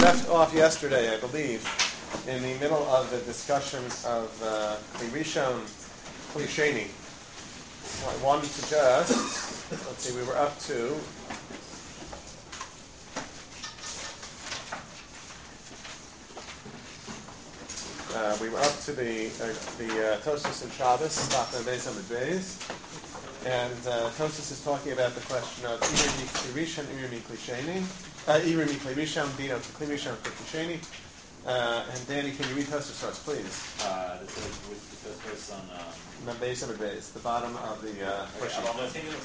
left off yesterday, I believe, in the middle of the discussion of Kli Rishon, Kli Sheni. So I wanted to just, let's see, we were up to the Tosfos and Shabbos, Tachna Beis Amud Beis, and Tosfos is talking about the question of Irimi Kli Rishon, Irimi Kli Sheni, Irimi Kli Rishon, Dino Kli Rishon, Kli Sheni. And Danny, can you read Tosfos for us, please? The Tosfos on Beis Amud Beis, the bottom of the first sheet.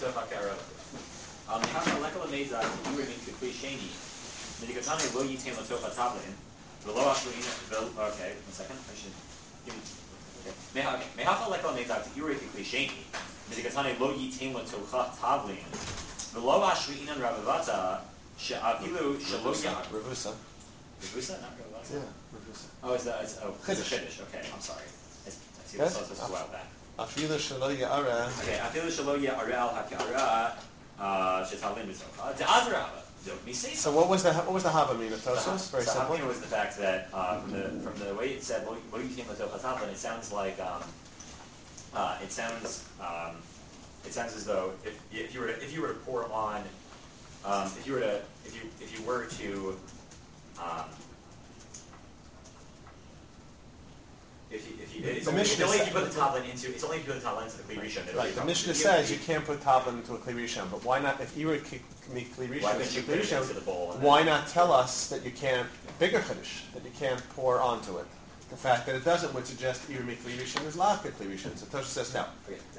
Okay, one second. I should give Mehacha lekol nezak irei kli sheni. Mizikatane lo yitain lo tocha tavlin. V'lo ashriinan ravavata she'avilu shelo yad. Revusa, Not ravavata. Yeah, Revusa. Oh, it's a Chiddush. Okay, I'm sorry. I see this was a while back. Afilu shelo ya'ara. Okay, afilu shelo ya'ara al hakara she'tavlin b'tocha. De'adrava. So what was the Hava mean of Tosfos? Very simple. The was the fact that from the way it said "Lo yitain lo tocha tavlin," it sounds like it sounds as though if you were to pour on if you were to it's only if you put the tavlin into the Kli Rishon. Right. The Mishnah says you can't put tavlin into a Kli Rishon, but why not? If you were Kli Rishon, why not tell us that you can't bigger Chiddush, that you can't pour onto it? The fact that it doesn't would suggest Irimi Kli Rishon is Laka Kli Rishon. So Tosfos says no.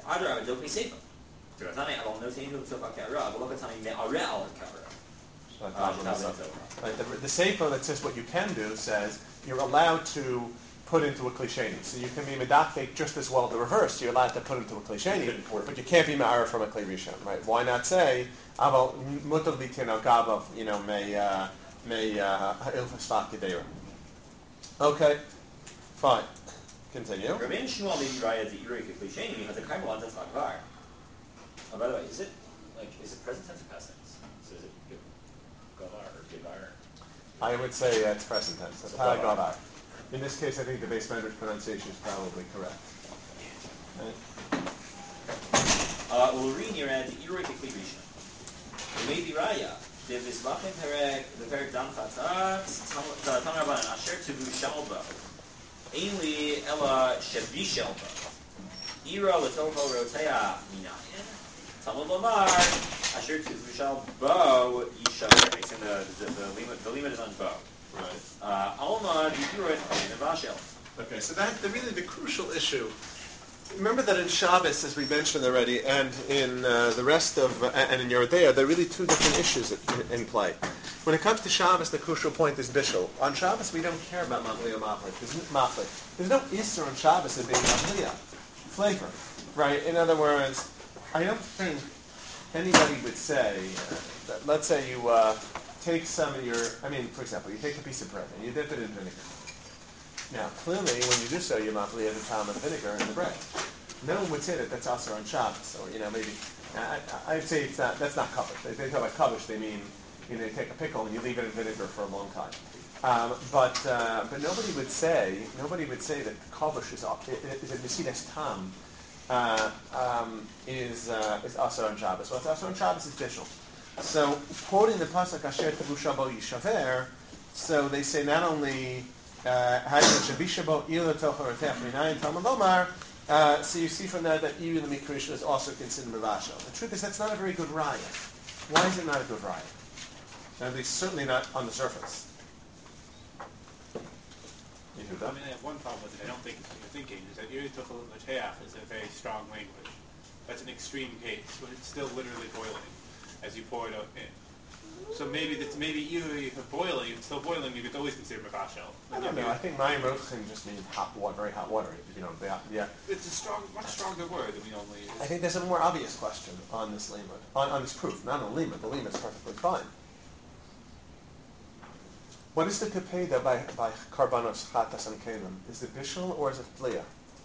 Right. The Sefer that says what you can do says you're allowed to put into a Kli Sheni. So you can be medakek just as well the reverse. You're allowed to put into a Kli Sheni, but you can't be ma'ara from a Kli Rishon, right? Why not say aval mutar litin al gavav, may ilfastak gedera. Okay, fine. Continue. Rabbeinu Shmuel the Raya the irei Kli Sheni has a kaimel that's akvar. Oh, by the way, is it present tense or past tense? So is it gavar or givar? I would say it's present tense. That's how gavar. In this case, I think the base Medrash pronunciation is probably correct. Urin Yerad Irei Kli Rishon. Maybe Raya. The Vizlachim Perek the Perek Dam Chatat Tamar Banan Asher Tuvu Shalba. Ainli Ella Shebi Shalba. Ira Latoho Rotea Minayin. Talmud Lamar Asher Tuvu Shalba Yishaver. It's in the limit is on bow. Right. Alma Yikurit Vashel. Okay, so the crucial issue. Remember that in Shabbos, as we mentioned already, and in the rest of and in Yerodea, there are really two different issues in play. When it comes to Shabbos, the crucial point is bishul. On Shabbos, we don't care about mafli or mafli. There's no isser on Shabbos of being mafliya, flavor, right? In other words, I don't think anybody would say that. Let's say you take some of your. For example, you take a piece of bread and you dip it in vinegar. Now, clearly, when you do so, you're mafli at the time of vinegar in the bread. No one would say that that's also on Shabbos, or maybe. I'd say it's not. That's not kavush. They talk about kavush. They mean you take a pickle and you leave it in vinegar for a long time. But nobody would say that kavush is a mesidas tam is also on Shabbos. What's also on Shabbos is bishul. So, quoting the pasuk Asher Tavu Shabo Yishaver, so they say not only so you see from that Iri the Mikrish is also considered Mavashel. The truth is that's not a very good raya. Why is it not a good raya? At least certainly not on the surface. I have one problem with it. I don't think it's what you're thinking. Is that Iri Tuchel Mateach is a very strong language. That's an extreme case, but it's still literally boiling as you pour it out in. So maybe either if it's boiling, it's still boiling. Maybe it's always considered mevashel. I don't know. I think mayim rochim just means hot water, very hot water. Yeah. It's a much stronger word than we normally use. I think there's a more obvious question on this limud, on this proof, not on limud. The limud is perfectly fine. What is the kapeda by karbanos chatas and kelim? Is it bishul or is it flia?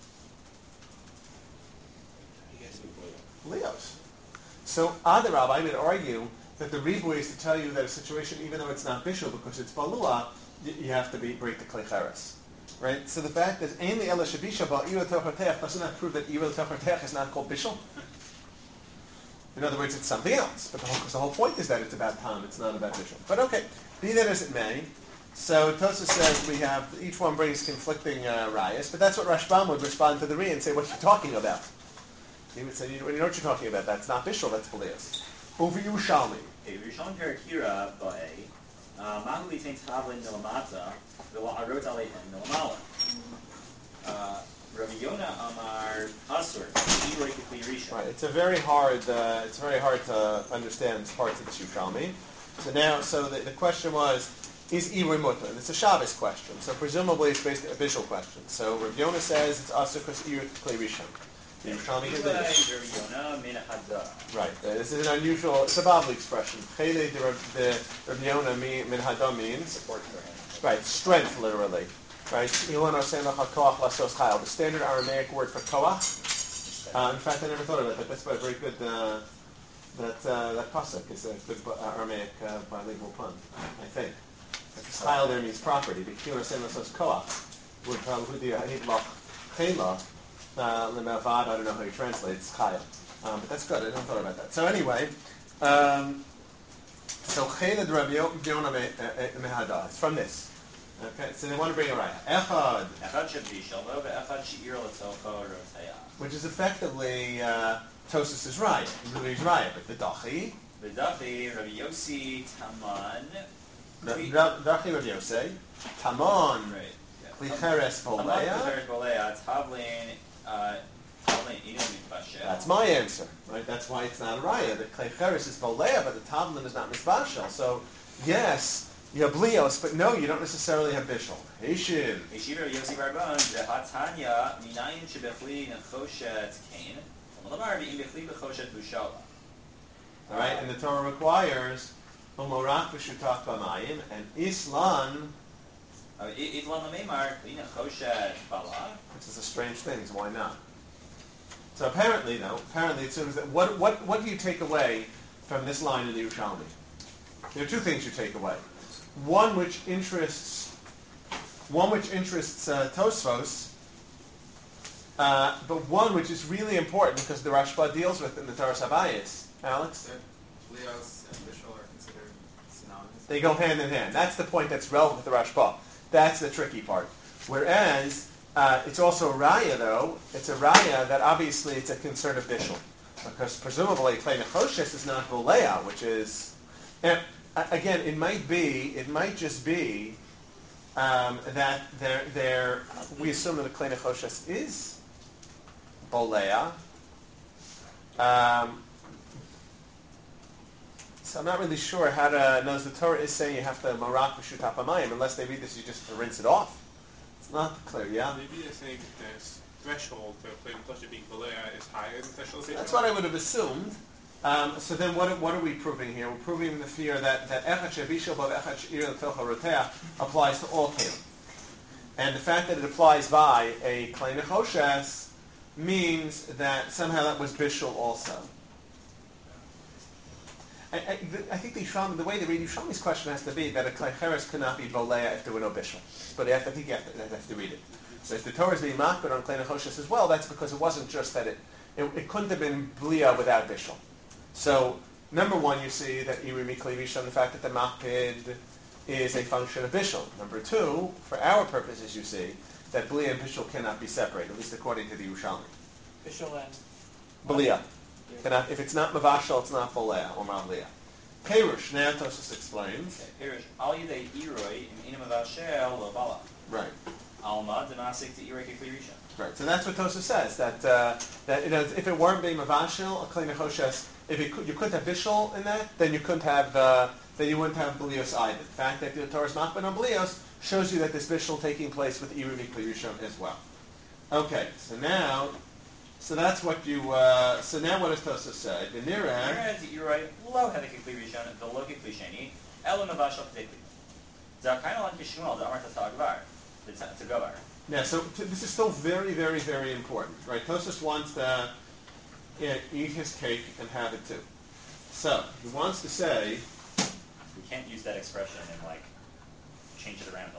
Leos. So Adarab, I would argue that the ribu is to tell you that a situation, even though it's not bishul because it's balua, you have to break the klecheres. Right? So the fact that Ein Ela Shabisha Ba Ira Tochateach doesn't that prove that Ira Tochateach is not called Bishul? In other words, it's something else. But because the whole point is that it's about Tam, it's not about Bishul. But okay, be that as it may. So Tosfos says we have, each one brings conflicting rayas, but that's what Rashbam would respond to the Ri and say, what are you talking about? He would say, you know what you're talking about, that's not Bishul, that's Belias. Over Yerushalmi. Rishon Perakira Ba'e, Mahu Litain Tavlin Milamata, V'la Arot Aleihen Milamala. Rabbi Yonah Amar Asur, Iroy Kikli Rishon. Right, it's very hard to understand parts of the Yerushalmi. So now, the question was, is Iroy Mutter? And it's a Shabbos question, so presumably it's basically a visual question. So Rabbi Yonah says it's Asur because Iroy Kikli Rishon. The Yerushalmi can do this. Right, this is an unusual, it's a Bavli expression. Chele the Rabbi Yonah min Hada means Support for him. right, strength literally. Right, the standard Aramaic word for koach. In fact, I never thought of it, but that's a very good. That pasuk is a good Aramaic bilingual pun, I think. Chayil there means property. The Kilon Senos koach would probably hidlach chela lemavad. I don't know how you translate. It's chayil, but that's good. I never thought about that. So anyway, so chela Rabbi Yonah mehada. It's from this. Okay, so they want to bring a raya. Echad, which is effectively Tosfos' raya. He's raya, but the dachi. Rabbi Yossi Taman. Dachi Rabbi Yossi Taman. Klicheres Boleya. That's my answer, right? That's why it's not a raya. The Klicheres is Boleya, but the Tavlin is not Mizbashel. So, yes. You have blios, but no, you don't necessarily have bishul. Heishin. All right, and the Torah requires umorak b'shutach b'mayim and islan. Which is a strange thing. So why not? So apparently it assumes that what do you take away from this line in the Yerushalmi? There are two things you take away. One which interests Tosfos, but one which is really important because the Rashba deals with in the Torah Sabayis. Alex? Blios and Bishul are considered synonymous. They go hand in hand. That's the point that's relevant to the Rashba. That's the tricky part. Whereas, it's also a raya, though. It's a raya that obviously it's a concern of Bishul. Because presumably, Klei Nechoshes is not Volea, which is... Again, it might just be that we assume that the Klei Nechoshes is Bolea. So I'm not really sure how to know. The Torah is saying you have to marak b'shutach b'mayim. Unless they read this, you just rinse it off. It's not clear, yeah? Maybe they're saying the threshold for Klei Nechoshes being Bolea is higher than the threshold. That's what I would have assumed. So then what are we proving here? We're proving the fear that Echad Shebishal Bav Echad She'ir L'Tocha Roteach applies to all Kelim. And the fact that it applies by a Klei Nechoshes means that somehow that was Bishul also. I think the way they read Yerushalmi's question has to be that a Klei Cheres could not be Bolea if there were no Bishul. But I think you have to read it. So if the Torah is being makbid on Klei Nechoshes as well, that's because it wasn't just that it couldn't have been Blia without Bishul. So, number one, you see that Iri Mikli Rishon, the fact that the Makpid is a function of Bishul. Number two, for our purposes, you see that Blia and Bishul cannot be separated, at least according to the Yerushalmi. Bishul and Blia. If it's not Mavashal, it's not Bolea or Mavlia. Perush, now Tosfos explains. Perush, Al Yidei Iroi, in Inam Avashel, Lobala. Right. Alma, Damasik to Iroi Kikli Rishon. Right. So that's what Tosfos says, that if it weren't being Mavashal, a Klei Nechoshes, if you couldn't have Bishul in that, then you couldn't have, then you wouldn't have Blios either. The fact that the Torah's Makbid on Blios shows you that there's Bishul taking place with Iru Mikli Rishon as well. Okay, so that's what you, so now what does Tosfos say? The Nireh is Iroi, Lo Hedek Kikli Rishon, the Lo Kikli Sheni, Elo Mavashal Kikli. Zakainalan Kishmuel, the Amar Tatagvar, the Tagavar. Now, so this is still very, very, very important, right? Tosfos wants to eat his cake and have it too. So, he wants to say... We can't use that expression and, change it around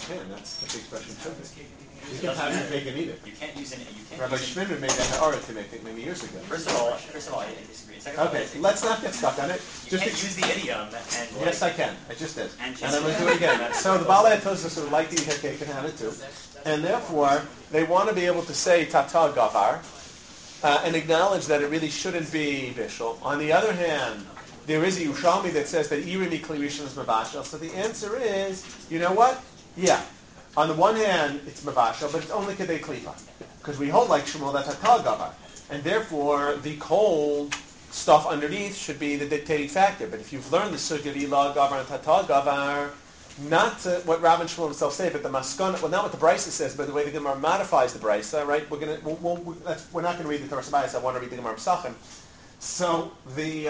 can. That's the expression. You can have your cake and eat it. You can't use it. You can't. Rabbi use it. Shminer made a ha'aretz, I think, many years ago. First of all, I disagree. Second of all, Okay, let's not get stuck on it. You can't use the idiom and. Yes, I can. I just did. And I'm going to do it again. So the Balei Tosfos would like to eat her cake and have it too. And therefore, they want to be able to say Tata Gavar and acknowledge that it really shouldn't be Bishul. On the other hand, there is a Yerushalmi that says that Irimi Kli Rishon is Mavashel. So the answer is, you know what? Yeah. On the one hand, it's Mavashel, but it's only Kedei Klipa. Because we hold like Shmuel that Tata Gavar. And therefore, the cold stuff underneath should be the dictating factor. But if you've learned the Sugya of Ilah Gavar and Tata Gavar, not what Rav and Shmuel himself say, but the Maskana, well, not what the Brisa says, but the way the Gemara modifies the Brisa, right? We're not going to read the Torah Sabayis. I want to read the Gemara Pesachim. So the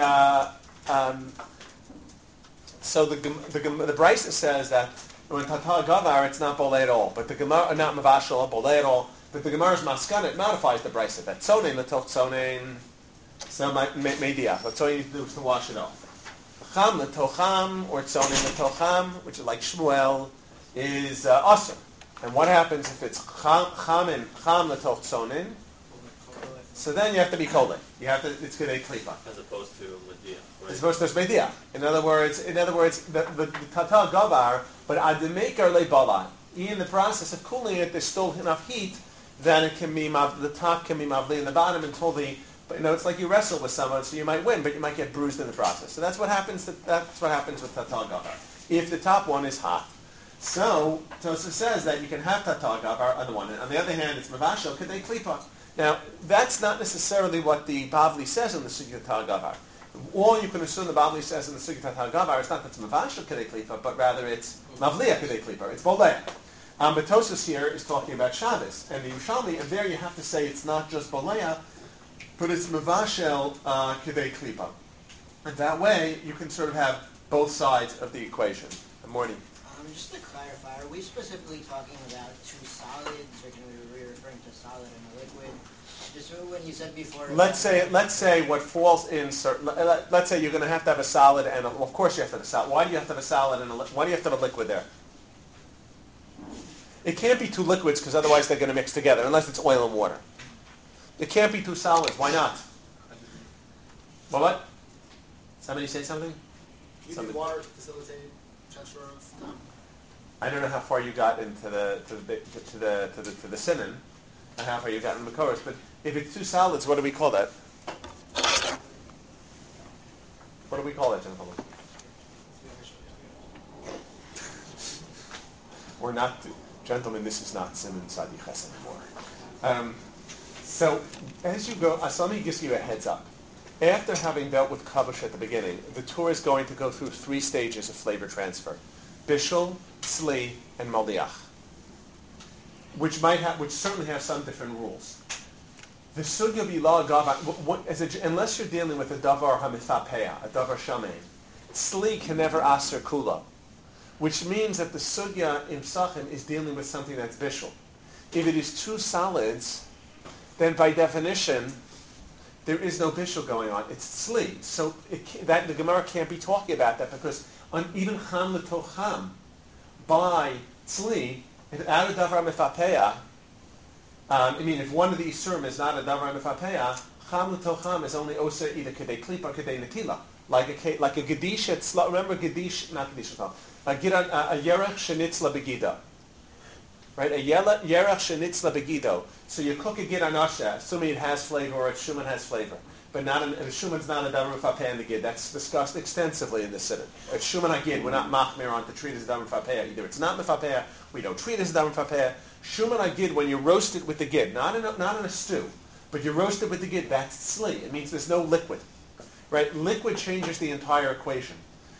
Brisa says that when Tata Gavar, it's not Bolei at all, but the Gemara not Mavashal Bolei at all. But the Gemara's Maskana, it modifies the Brisa. That Tzonein L'toch Tzonein, so Mediach. That's all you need to do is to wash it off. Cham L'tocham, or Tzonein L'tocham, which is like Shmuel, is Asr. And what happens if it's Cham L'toch Tzonein? So then you have to be Kolei. You have to, it's Kedei Klipa. As opposed to Mediyah. Right? As opposed to Mediach. In other words, the Tata Gavar, but Ademekar Le'Bala. In the process of cooling it, there's still enough heat that it can be the top can be mavli in the bottom until but it's like you wrestle with someone, so you might win, but you might get bruised in the process. So that's what happens. That's what happens with Tata Gavar. If the top one is hot, so Tosfos says that you can have Tata Gavar on the one hand. On the other hand, it's Mavashel Kedei Klipa. Now that's not necessarily what the Bavli says in the Sugya Tata Gavar. All you can assume the Bavli says in the Sugya Tata Gavar is not that it's Mavashel Kedei Klipa, but rather it's Mavliya Kedei Klipa. It's Bolei. But Tosfos here is talking about Shabbos, and the Yerushalmi, and there you have to say it's not just Boleya, but it's Mavashel Kedei Klipa. And that way, you can sort of have both sides of the equation. Good morning. Just to clarify, are we specifically talking about two solids, or can we be referring to solid and a liquid? Just when you said before. Let's say what falls in. Let's say you're going to have a solid, and of course you have to have a solid. Why do you have to have a solid and why do you have to have a liquid there? It can't be two liquids because otherwise they're going to mix together, unless it's oil and water. It can't be two solids. Why not? Well, what? Somebody say something? You need water to facilitate transfer of time. I don't know how far you got into the Sinan, and how far you got in the Makoros, but if it's two solids, what do we call that? What do we call that, gentlemen? We're not, gentlemen, this is not Sinan Sadi Ches anymore. So, as you go, Asami gives you a heads up. After having dealt with kavush at the beginning, the tour is going to go through 3 stages of flavor transfer: bishul, tzli, and maldiach, which certainly have some different rules. The sugya of ilah gava, unless you're dealing with a davar hamifapea, a davar shamein, tzli can never aser kula, which means that the sugya in psachim is dealing with something that's bishul. If it is 2 solids, then by definition, there is no bishul going on. It's tzli. So the Gemara can't be talking about that because even cham l'tocham, by tzli, if out of davar mefapeya, if one of the isurim is not a davar mefapeya, cham l'tocham is only oser either kedei klip or kedei netila. Like a gedish, remember gedish, not gedish, a yerach shenitzla begida. Right, a yerach shenitzla begido. So you cook a gid on asha, assuming it has flavor or a shuman has flavor, but not a shuman's not a davar mefapeh in the gid. That's discussed extensively in the siddur. A shuman agid, we're not machmir on to treat as a davar mefapeh. Either it's not mefapeh, we don't treat it as a davar mefapeh. Shuman agid, when you roast it with the gid, not in a stew, but you roast it with the gid, that's tzli. It means there's no liquid. Right, liquid changes the entire equation.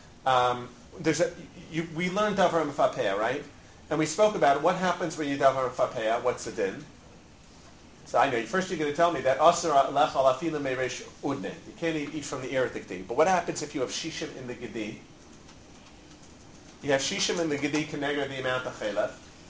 We learned davar mefapeh, right? And we spoke about it. What happens when you davar mefapeh? What's the din? So I know, first you're going to tell me that asur lech al afilu meiresh udne. You can't eat from the ear dikti. But what happens if you have shishim in the gedi? You have shishim in the gedi connected the amount of chelef.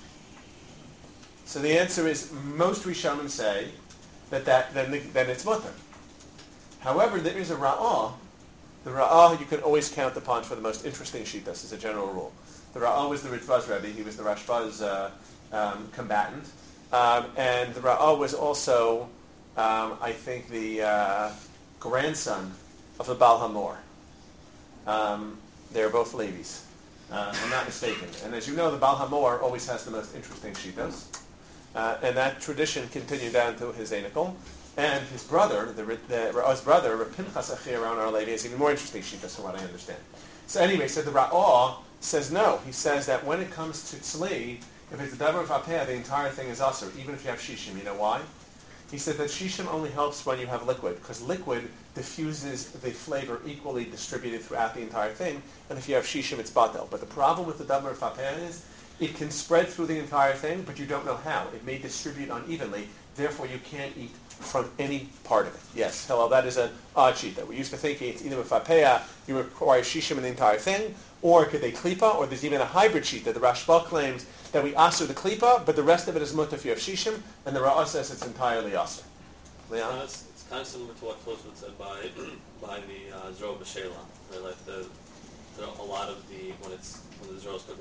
So the answer is, most Rishonim say that then it's mutter. However, there is a ra'ah. The ra'ah you can always count upon for the most interesting shittas as a general rule. The Ra'ah was the Ritva's Rebbe. He was the Rashba's combatant. And the Ra'ah was also, I think, the grandson of the Baal Hamor. They're both Levis, if I'm not mistaken. And as you know, the Baal Hamor always has the most interesting shittas. And that tradition continued down to his Enikel. And his brother, the Ra'ah's brother, Pinchas Achi around our Levi, is even more interesting shittas from what I understand. So anyway, so the Ra'ah says no. He says that when it comes to tzli, if it's a davar of apeh, the entire thing is asur, even if you have shishim. You know why? He said that shishim only helps when you have liquid, because liquid diffuses the flavor equally distributed throughout the entire thing, and if you have shishim, it's batel. But the problem with the davar of apeh is it can spread through the entire thing, but you don't know how. It may distribute unevenly, therefore you can't eat from any part of it. Yes, hello, that is an odd sheet that we used to think it's either with apeh, you require shishim in the entire thing, or could they klipa, or there's even a hybrid sheet that the Rashba claims that we asur the klipa, but the rest of it is mutter if you have shishim, and the Ra'ah says it's entirely asur. Leon? It's kind of similar to what Tosfot said by the Zroa B'Sheila. Right? Like a lot of when the Zroa is cooked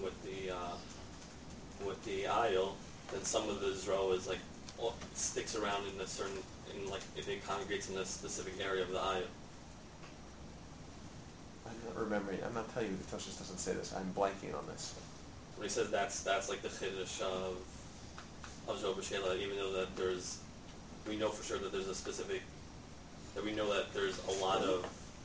with the ayil, then some of the Zroa is like sticks around in a certain, if it congregates in a specific area of the ayil. I'm not remembering. I'm not telling you the Toshis doesn't say this. I'm blanking on this. When he says that's like the chiddush of Zroa B'Sheila, even though that we know for sure that there's a specific, that we know that there's a lot of.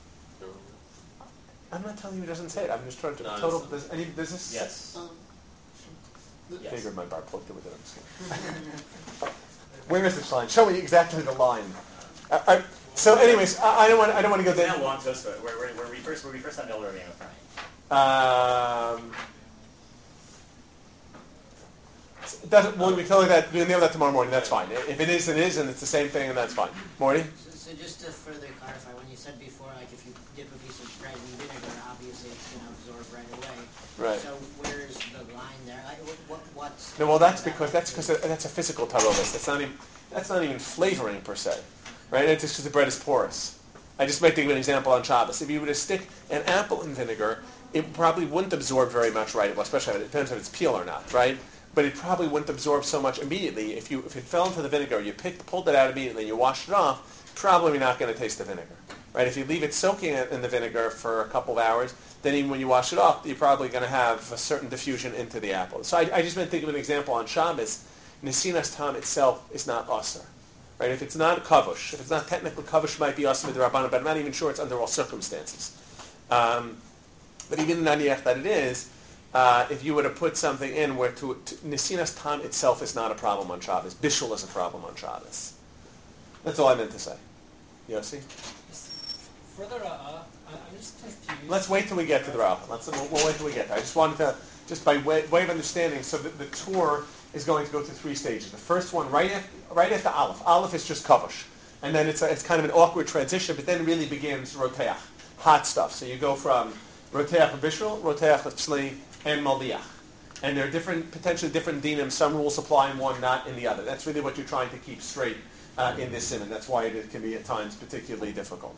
I'm not telling you he doesn't say it. I'm just trying to No, total. Does this? Yes. I figured my bar plugged it with it. I'm just kidding. Where is this line? Show me exactly the line. So, anyways, I don't want to go there. Now long Tosfot, where we first had Elder Ravina When we tell you that, we'll nail that tomorrow morning. That's fine. If it is, it is, and it's the same thing, and that's fine. Morty? So just to further clarify, when you said before, like if you dip a piece of bread in vinegar, obviously it's going to absorb right away. Right. So where's the line there? Like, what's... No, well, that's because that's a physical tarovis. That's not even flavoring per se, right? It's just because the bread is porous. I just might think of an example on Shabbos. If you were to stick an apple in vinegar, it probably wouldn't absorb very much, right? Well, especially if it depends if it's peel or not, right? But it probably wouldn't absorb so much immediately. If it fell into the vinegar, you pulled it out immediately, and you washed it off, probably not going to taste the vinegar, right? If you leave it soaking in the vinegar for a couple of hours, then even when you wash it off, you're probably going to have a certain diffusion into the apple. So I just meant to think of an example on Shabbos. Nesinas tam itself is not asur, right? If it's not kavush, if it's not technically kavush, it might be asur with the Rabbanan, but I'm not even sure it's under all circumstances. But even in Naniach that it is, if you were to put something in where Nesinas tam itself is not a problem on Shabbos, Bishul is a problem on Shabbos. That's all I meant to say. Yossi? Further, I'm just confused. Let's wait till we get to the Ra'ah. We'll wait till we get there. I just wanted to, just by way of understanding, so the tour is going to go through 3 stages. The first one, right after Aleph. Aleph is just kavush. And then it's kind of an awkward transition, but then it really begins roteach, hot stuff. So you go from roteach of bishul, roteach of tzli, and maldiach. And there are potentially different dinim. Some rules apply in one, not in the other. That's really what you're trying to keep straight in this simon. That's why it can be at times particularly difficult.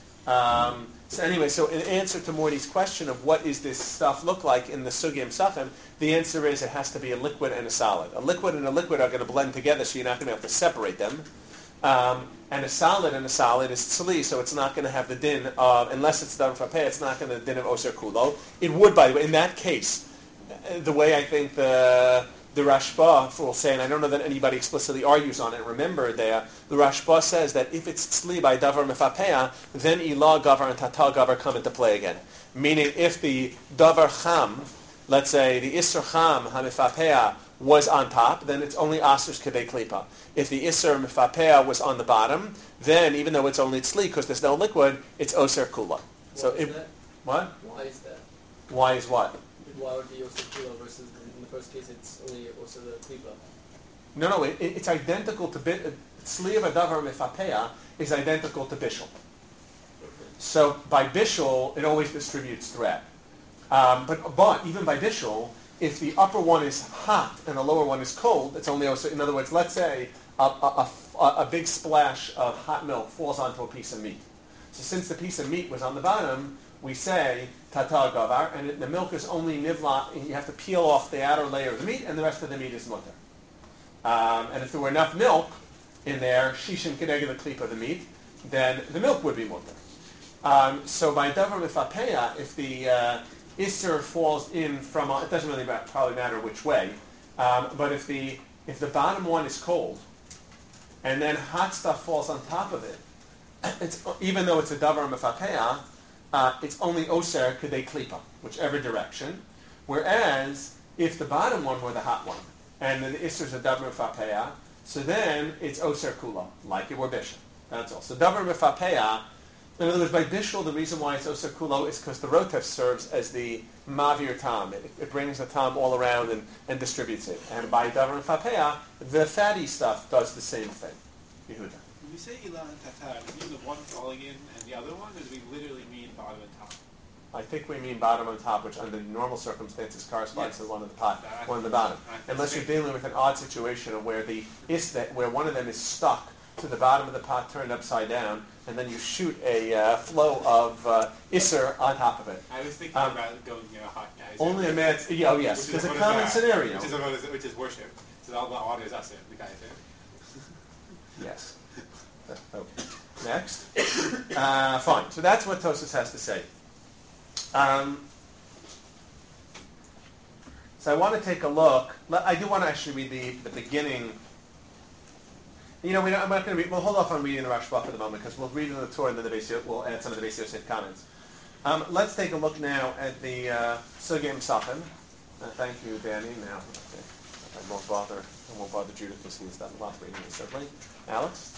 So anyway, so in answer to Morty's question of what is this stuff look like in the Sugim Sachem, the answer is it has to be a liquid and a solid. A liquid and a liquid are going to blend together, so you're not going to be able to separate them. And a solid is tzli, so it's not going to have the din of, unless it's done for pay, it's not going to din of oser kulo. It would, by the way, in that case, the way I think the Rashba will say, and I don't know that anybody explicitly argues on it, remember the Rashba says that if it's tzli by davar mefapeya, then ilah gavar and tatal gavar come into play again. Meaning if the davar cham, let's say the isser cham ha-mefapeya was on top, then it's only asers kedei klipa. If the isser mefapeya was on the bottom, then even though it's only tzli, because there's no liquid, it's oser kula. What? Why is that? Why is what? Why would it be oser kula versus in the first case it's only oser the klipa? No, it's identical to tzli of a davar mefapeya is identical to bishul. So by bishul, it always distributes thread. But even by bishul, if the upper one is hot and the lower one is cold, it's only also, in other words, let's say a big splash of hot milk falls onto a piece of meat. So since the piece of meat was on the bottom, we say tata gavar, and the milk is only nivla, and you have to peel off the outer layer of the meat, and the rest of the meat is mutter. And if there were enough milk in there, shishin kedeged the klip of the meat, then the milk would be mutter. So by davar mifapeya, if the isser falls in from, it doesn't really probably matter which way, but if the bottom one is cold, and then hot stuff falls on top of it, it's, even though it's a davar mifapeya, it's only oser kedei klipa, whichever direction. Whereas if the bottom one were the hot one, and the isser is a davar mifapeya, so then it's oser kula, like it were bishul. That's all. So davar mifapeya. In other words, by bishul, the reason why it's oser kulo is because the rotef serves as the mavir tam. It brings the tam all around and distributes it. And by davar mifapeya, the fatty stuff does the same thing. Yehuda. When we say ilan and tatar, do we mean the one falling in and the other one, or do we literally mean bottom and top? I think we mean bottom on top, which under normal circumstances corresponds to one of the top, one of the bottom. Unless you're dealing with an odd situation of where where one of them is stuck to the bottom of the pot turned upside down, and then you shoot a flow of isser on top of it. I was thinking about going near a hot guy. Only a man. Oh yes, there's a common scenario. Which is worship. So all the odd is us, the guy there. Yes. Next. Fine. So that's what Tosfos has to say. So I want to take a look. I do want to actually read the beginning. You know, I'm not going to read. We'll hold off on reading the Rashba for the moment because we'll read in the Torah and then we'll add some of the Beis Yosef comments. Let's take a look now at the Sugei Mesachim. Thank you, Danny. Now, okay. I won't bother Judith because he's done a lot of reading certainly. Alex.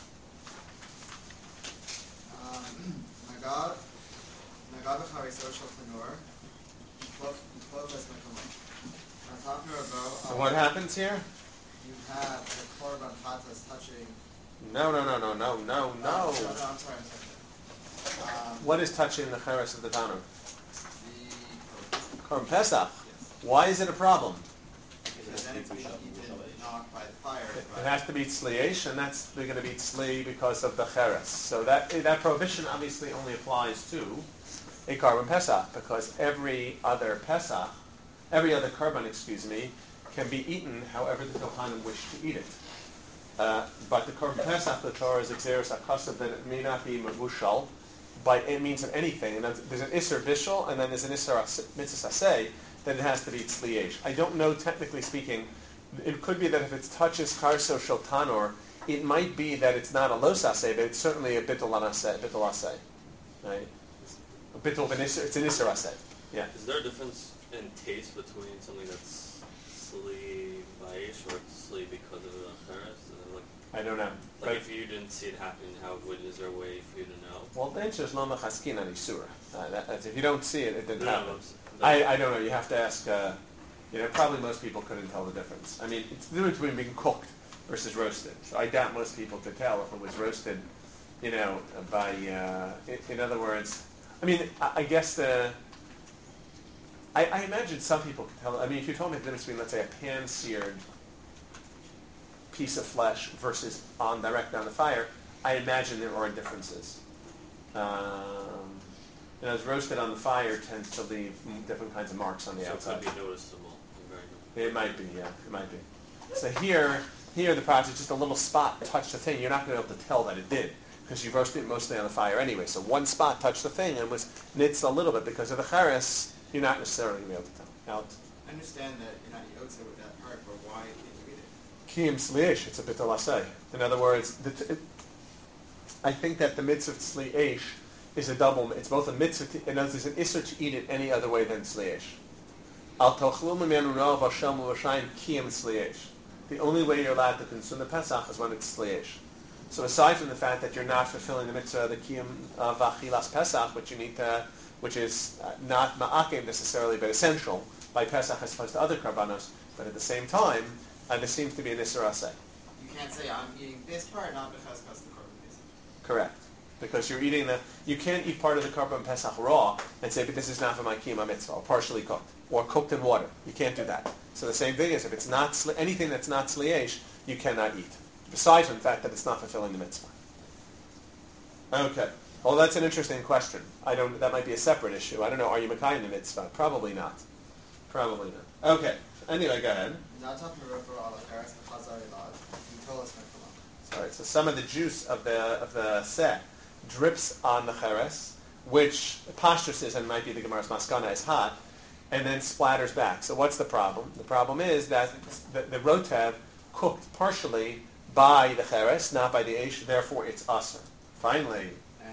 Nagad v'chariso shel tanur, yiklov es mekamot. So what happens here? You have the korban tatas touching. No. No, I'm sorry. What is touching the cheres of the tanur? The Korban Pesach. Yes. Why is it a problem? Because then it's being eaten not by the fire. It has to be tzliesh, and they're going to be tzli because of the cheres. So that prohibition obviously only applies to a korban Pesach, because every other korban, can be eaten however the Kohanim wish to eat it. But the korban Pesach, the Torah is exeris akasav that it may not be mevushal by means of anything. And there's an isser bishul, and then there's an isser mitzvah aseh that it has to be tzliesh. I don't know, technically speaking. It could be that if it touches karso shel tanor, it might be that it's not a los aseh, but it's certainly a bittul aseh, right? A bittul of an isser, it's an isser aseh. Yeah. Is there a difference in taste between something that's sli vaish or sli because of the cheres? I don't know. Like if you didn't see it happen, is there a way for you to know? Well, the answer is lo mechaskin an isura. If you don't see it, it didn't happen. No. I don't know. You have to ask. Probably most people couldn't tell the difference. I mean, it's the difference between being cooked versus roasted. So I doubt most people could tell if it was roasted, by. In other words, I mean, I guess I imagine some people could tell. I mean, if you told me the difference between, let's say, a pan-seared piece of flesh versus direct on the fire, I imagine there are differences. As roasted on the fire tends to leave different kinds of marks on the outside. It could be noticeable. It might be, yeah, it might be. So here the process, just a little spot touched the thing. You're not going to be able to tell that it did because you roasted it mostly on the fire anyway. So one spot touched the thing and was nitz a little bit because of the cheres. You're not necessarily going to be able to tell. Alex? I understand that you're not yotze with that part, but why can't you eat it? Kiyim tzliesh, it's a bittul aseh. In other words, I think that the mitzvah tzliesh is a double. It's both a mitzvah, and there's an isser to eat it any other way than tzliesh. Al tochlu mimenu no v'shem u'v'shayim kiyim tzliesh. The only way you're allowed to consume the Pesach is when it's tzliesh. So aside from the fact that you're not fulfilling the mitzvah, the kiyum v'achilas Pesach, which is not ma'akim necessarily, but essential by Pesach as opposed to other karbanos, but at the same time, there seems to be an isser aseh. You can't say I'm eating this part, not because the korban Pesach. Correct. Because you're eating you can't eat part of the korban Pesach raw and say, but this is not for my kiyum mitzvah, or partially cooked, or cooked in water. You can't do that. So the same thing is, if it's not anything that's not tzliesh, you cannot eat. Besides from the fact that it's not fulfilling the mitzvah. Okay. Well, that's an interesting question. That might be a separate issue. I don't know. Are you Mekayim the mitzvah? Probably not. Probably not. Okay. Anyway, go ahead. Sorry. So some of the juice of the seh drips on the cheres, which Pashtus says, and might be the Gemara's maskana, is hot, and then splatters back. So what's the problem? The problem is that the rotev cooked partially by the cheres, not by the eish, therefore it's aser. Finally.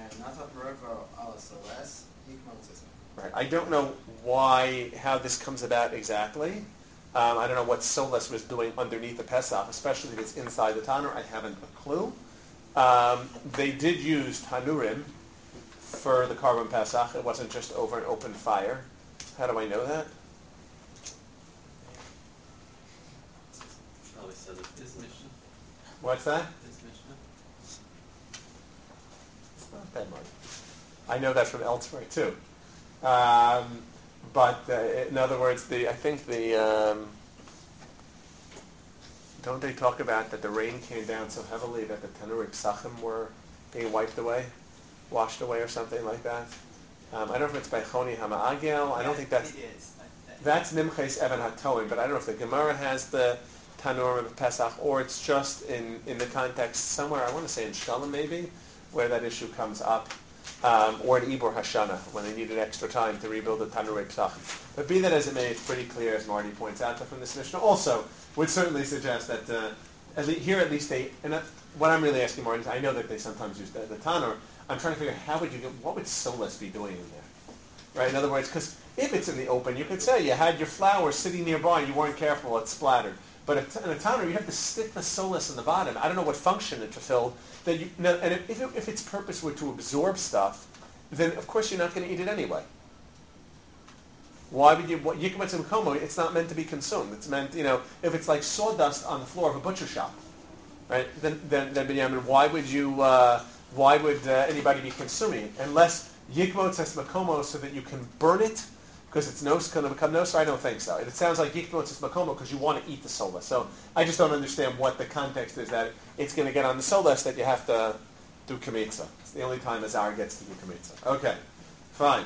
Right. I don't know how this comes about exactly. I don't know what Solas was doing underneath the Pesach, especially if it's inside the Tanur. I haven't a clue. They did use Tanurim for the Karban Pesach. It wasn't just over an open fire. How do I know that? Probably said it. This Mishnah. What's that? This Mishnah. It's not that much. I know that from elsewhere too. But in other words, I think don't they talk about that the rain came down so heavily that the Tanur Psachim were being wiped away, washed away, or something like that? I don't know if it's by Choni Hama'agel. I don't think that's Nimches Evan HaToim, but I don't know if the Gemara has the Tanur of Pesach, or it's just in the context somewhere, I want to say in Shalom maybe, where that issue comes up. Or in Ibor Hashana, when they needed extra time to rebuild the Tanurei Psachim. But be that as it may, it's pretty clear, as Marty points out, from this Mishnah. Also, would certainly suggest that at least what I'm really asking, Marty, is I know that they sometimes use the Tanur. I'm trying to figure out what would Solas be doing in there? Right? In other words, because if it's in the open, you could say you had your flour sitting nearby, you weren't careful, it splattered. But in a Tanur, you have to stick the Solas in the bottom. I don't know what function it fulfilled. And if its purpose were to absorb stuff, then of course you're not going to eat it anyway. Why would you? Yikmatz Mkomo, it's not meant to be consumed. It's meant, if it's like sawdust on the floor of a butcher shop, right? Then Binyamin, why would anybody be consuming it unless Yikmatz Mkomo so that you can burn it? Because it's going to become noser? I don't think so. It sounds like Yikmotz Makomo because you want to eat the solas. So I just don't understand what the context is that it's going to get on the solas that you have to do kamitza. It's the only time Azar gets to do kamitza. Okay, fine.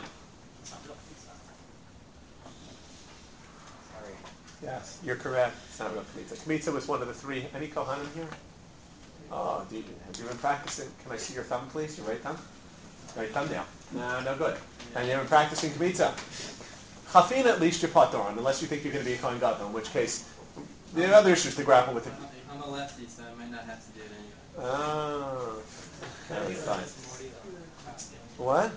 Sorry. Yes, you're correct. It's not real kamitza. Kamitza was one of the three. Any Kohanim here? Oh, have you been practicing? Can I see your thumb, please? Your right thumb? Right thumb down. No good. And you've been practicing kamitza. Chafin, at least you're patur on, unless you think you're going to be a Kohen Gadol, in which case there are other issues to grapple with. I'm a lefty, so I might not have to do it anyway. Oh, very fine. What?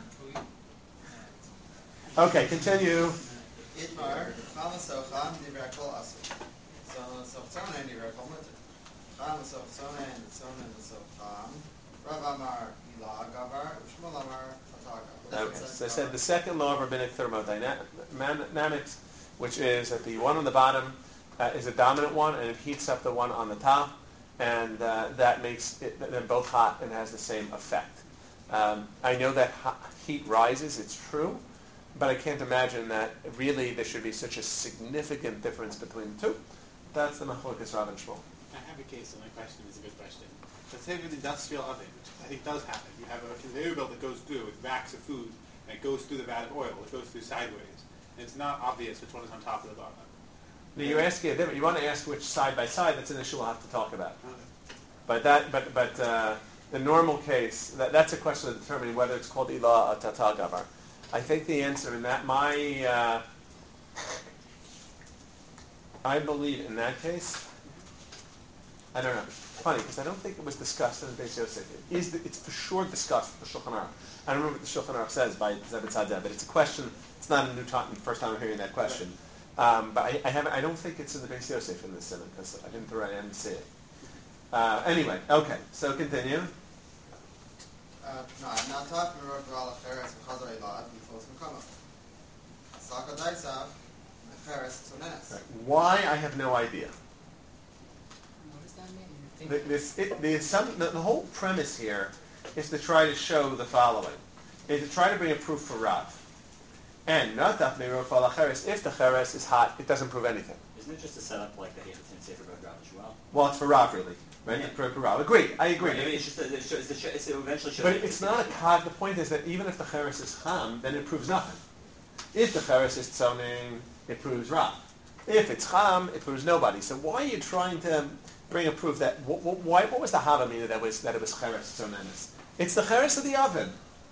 Okay, continue. Idmar, Chama Sochan, Divra Kol Asu. So Sochzona and Divra Kol Mutter. Chama Sochzona and Socham. Rav Amar Ilah Gavar, Shmuel Amar Fataga. Okay, so I said the second law of rabbinic thermodynamics, which is that the one on the bottom is a dominant one, and it heats up the one on the top, and that makes them both hot and has the same effect. I know that heat rises, it's true, but I can't imagine that really there should be such a significant difference between the two. That's the Machlokes Rav and Shmuel. I have a case, and my question is a good question. Let's say with industrial oven, which I think does happen. You have a conveyor belt that goes through with racks of food, and it goes through the vat of oil. It goes through sideways. And it's not obvious which one is on top of the bottom. Now you're asking a different. You want to ask which side by side. That's an issue we'll have to talk about. Okay. But the normal case, that's a question of determining whether it's called ilah or tata gavar. I think the answer in that, I believe in that case, I don't know. Funny, because I don't think it was discussed in the Beis Yosef. It's for sure discussed in the Shulchan Aruch. I don't remember what the Shulchan Aruch says by Zebed Tzadeh, but it's a question. It's not a new time. First time I'm hearing that question. But I don't think it's in the Beis Yosef in this Simon because I didn't see it. Anyway, okay. So continue. Why? I have no idea. What does that mean? The whole premise here is to try to show the following: is to try to bring a proof for Rav, And nataf meirofal acheres, if the cheres is hot, it doesn't prove anything. Isn't it just a setup like the Haverton Sefer Rav Shmuel? Well, it's for Rav, really. Right? Yeah. For Rav. Agree. I agree. Right, I mean, it's just it eventually shows. But it's not a kag. The point is that even if the cheres is cham, then it proves nothing. If the cheres is tzoning, it proves Rav. If it's cham, it proves nobody. So why are you trying to bring a proof that what was the havamina that it was cheres tzonenis? It's the cheres of the oven.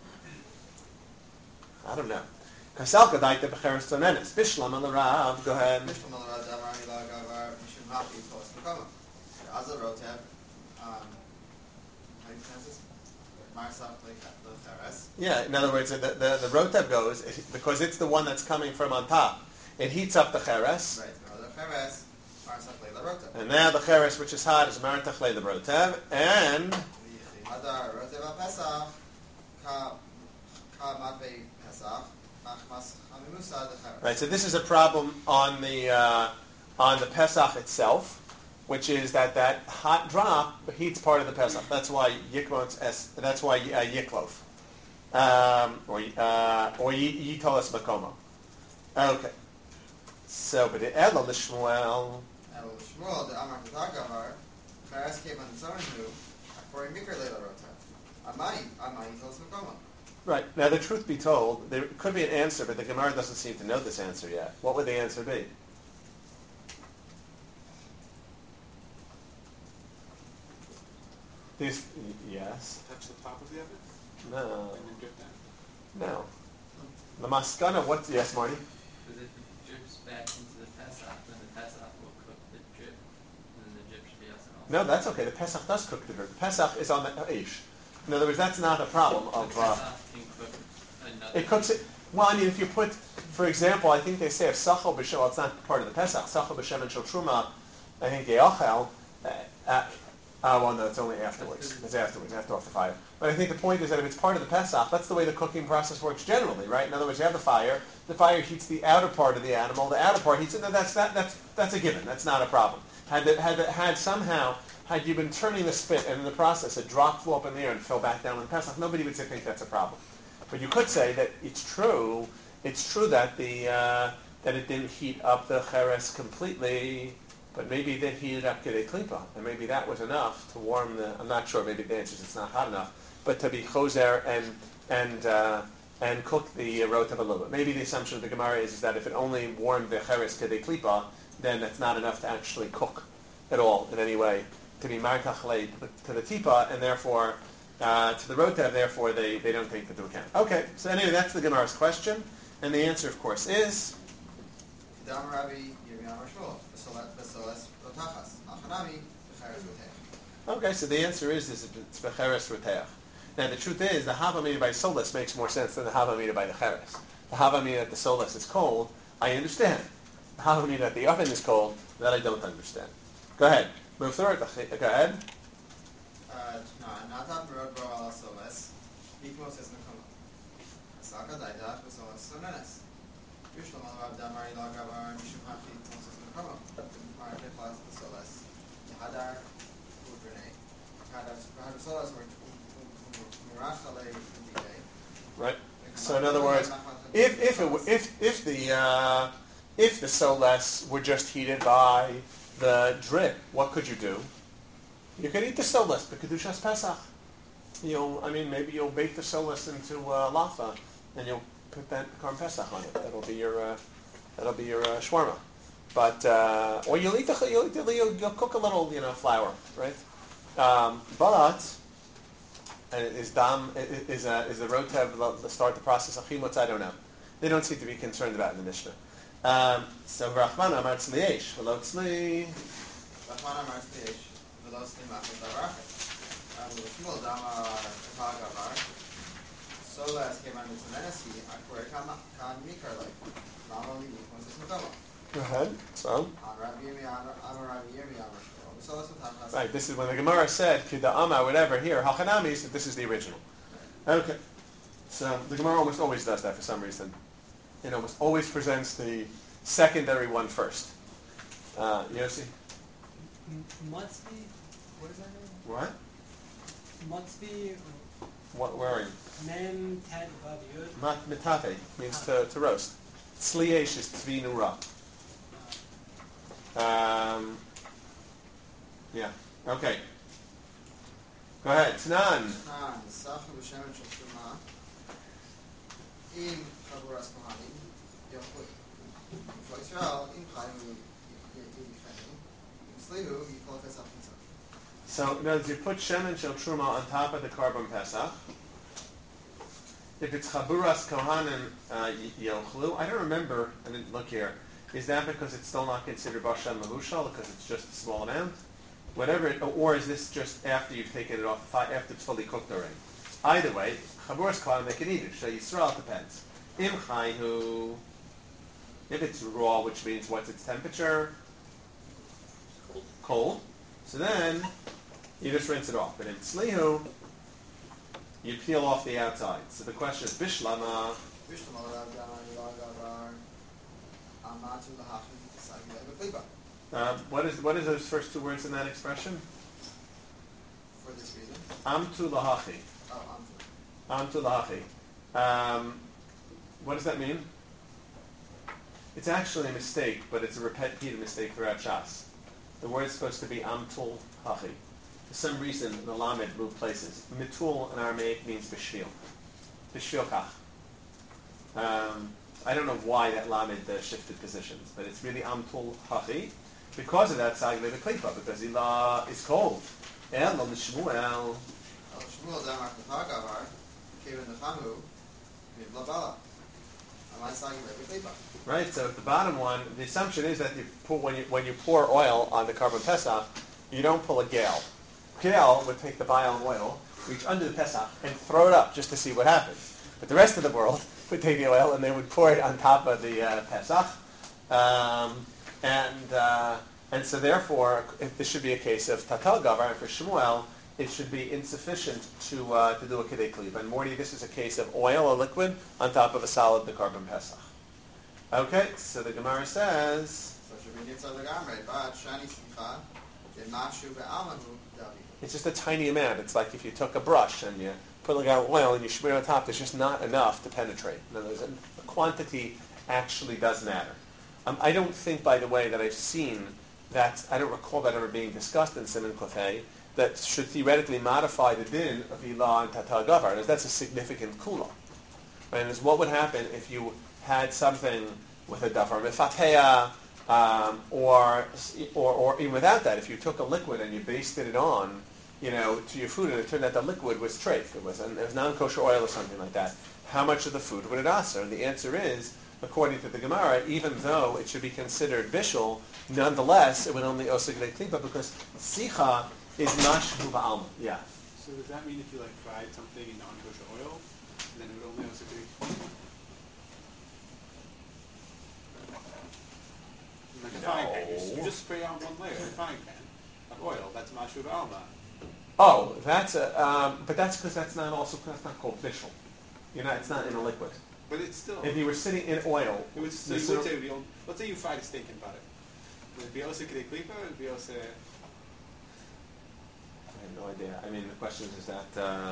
I don't know. Kasalka daita b'cheres tzonenis. Bishlam al Rav. Go ahead. Mishlam al Rav Damar Ila Gavar Mishum Hafi Tos Mekama. Azar Rotev. How do you pronounce this? Marsaf Lecheres. Yeah, in other words, the rotev goes, because it's the one that's coming from on top, it heats up the cheres. Right, the Cheres, Marsaf Leila Rotev. And now the cheres, which is hot, is maritach le the rotev, and Hadar Rotev Pesach, Ka Matve Pesach, Machmas Hamimusa the Cheres. right. So this is a problem on the Pesach itself, which is that hot drop heats part of the Pesach. That's why yiklof. That's why yiklof, or yitolas makomo. Okay. So, but the Ela l'Shmuel. El Shmuel the Amar Kedagavar, Cheres came on Tzorenu, Akori Mikra Leila Rotev. Amai Tos Mekama. Right. Now, the truth be told, there could be an answer, but the Gemara doesn't seem to know this answer yet. What would the answer be? Yes. Touch the top of the oven No. and then drip down. No. The maskana. What? Yes, Marty. Because if it drips back into the Pesach, then the Pesach will cook the drip, and then the drip should be also. No, that's okay. The Pesach does cook the drip. The Pesach is on the Eish. In other words, that's not a problem of. The Pesach can cook another. It cooks it. Well, I mean, if you put, for example, I think they say if sachal b'shem, well, it's not part of the Pesach. Sachal b'shem and shel truma, I think ge'achel. Well, no, it's only afterwards. It's afterwards, after off the fire. But I think the point is that if it's part of the Pesach, that's the way the cooking process works generally, right? In other words, you have the fire heats the outer part of the animal, the outer part heats it. That's a given. That's not a problem. Had you been turning the spit and in the process a drop flew up in the air and fell back down in the Pesach, nobody would think that's a problem. But you could say that it's true that that it didn't heat up the cheres completely. But maybe it did heat it up kedei klipa, and maybe that was enough to warm the. I'm not sure. Maybe the answer is it's not hot enough, but to be choser and cook the rotev a little bit. Maybe the assumption of the Gemara is that if it only warmed the cheres kedei klipa, then that's not enough to actually cook at all in any way to be markach to the tipa, and therefore to the rotev. Therefore, they don't take that into account. Okay, so anyway, that's the Gemara's question, and the answer, of course, is. Dam Rabbi Yirmiyah Shmuel. Okay, so the answer is it's becheres roteach. Now the truth is the havamina by solas makes more sense than the havamina by the cheres. The havamina at the solas is cold, I understand. The havamina at the oven is cold, that I don't understand. Go ahead. Move through it. Go ahead. Natan Rod Boala Soles, Hikmos is Nakoma. Saka Daida, Solas Sonenes. Usually, Rav Damar Ila Gavar Mishum Hafi Tos Mekama. Market Plus the Solas. Hadar Udrene. Hadar Solas were Murachale Udrene. Right. So in other words, if the solas were just heated by the drip, what could you do? You could eat the solas, b'kedushas Pesach. Maybe you'll bake the solas into lafa, and you'll put that Korban Pesach on it. That'll be your shawarma. But or you'll cook a little flour, right? But is the rotev start the process of chimutz? I don't know. They don't seem to be concerned about it in the Mishnah. So Rachman Amar Tzliesh V'lo Tzli. Rachman Amar Tzliesh V'lo Tzli Machos Davarachet. Shmuel Damar Kedagavar. Solas came on the Tzenenesi. Akor Kan Mikarlei. Lama Li Mikmos is Mekama. Go ahead. So. Right, this is when the Gemara said, Kida Ama, whatever, here, Hachanami, so this is the original. Okay. So the Gemara almost always does that for some reason. It almost always presents the secondary one first. Yossi? Matzvi, what is that name? What? Matzvi, Where are you? Mem Ted Vav Yud. Metate means to roast. Tzliesh is tzvi nura. Yeah. Okay. Go ahead. Tanan. Sachu b'shemen shel truma. Im chaburas kohanim yochlu. For Israel, im chayu yichenu. Im slihu yikol pesach mitzvah. So, in other words, you put shemen shel truma on top of the carbon pesach. If it's chaburas kohanim yochlu, I don't remember. I didn't look here. Is that because it's still not considered bashan mavushal because it's just a small amount? Whatever, or is this just after you've taken it off, after it's fully cooked already? Either way, chaburas kohanim they can eat it. Shel Yisrael depends. Im chayhu, if it's raw, which means what's its temperature? Cold. So then you just rinse it off. But in tzlihu, you peel off the outside. So the question is bishlama. What is those first two words in that expression? For this reason. Amtu lahachi. Oh, amtu. Amtu lahachi. What does that mean? It's actually a mistake, but it's a repeated mistake throughout Shas. The word's supposed to be amtul hachi. For some reason, the lamed moved places. Mitul in Aramaic means b'shvil. B'shvil kach. I don't know why that lamed shifted positions, but it's really amtul hachi. Because of that, Sagle the Klipa, because Ilah is cold. El on the Shmuel. Shmuel Damar Kutagavar, Kevin the Chamu, Miblabala. Right, so the bottom one, the assumption is that you pour, when you pour oil on the carbon pesach, you don't pull a gale. Gale would take the vial of oil, reach under the pesach, and throw it up just to see what happens. But the rest of the world would take the oil and they would pour it on top of the pesach. And so therefore, this should be a case of tatal gavar, and for Shmuel, it should be insufficient to do a kedei klipa. And Morty, this is a case of oil, a liquid, on top of a solid, the carbon pesach. Okay, so the Gemara says, it's just a tiny amount. It's like if you took a brush and you put a little oil and you smear it on top, there's just not enough to penetrate. In other words, the quantity actually does matter. I don't think, by the way, that I've seen that, I don't recall that ever being discussed in Siman Kofei, that should theoretically modify the din of Ilah and Tatal Gavar. That's a significant kula. Right? And what would happen if you had something with a Davar Mefateya, or even without that, if you took a liquid and you basted it on, to your food, and it turned out the liquid was treif, it was non-kosher oil or something like that, how much of the food would it aser? And the answer is, according to the Gemara, even though it should be considered bishul, nonetheless, it would only osir kedei klipa because sicha is mashvu ba'alma. Yeah. So does that mean if you fried something in non-kosher oil, then it would only osir kedei klipa? Like a frying pan, you just spray on one layer, a frying pan of oil. That's mashvu ba'alma. Oh, that's but that's because that's not called bishul. It's not in a liquid. But it's still. If you were sitting in oil, it would, so you would say, let's say you fried a steak in butter. Would it be osir kedei klipa, or would it be osir? I have no idea. I mean, the question is that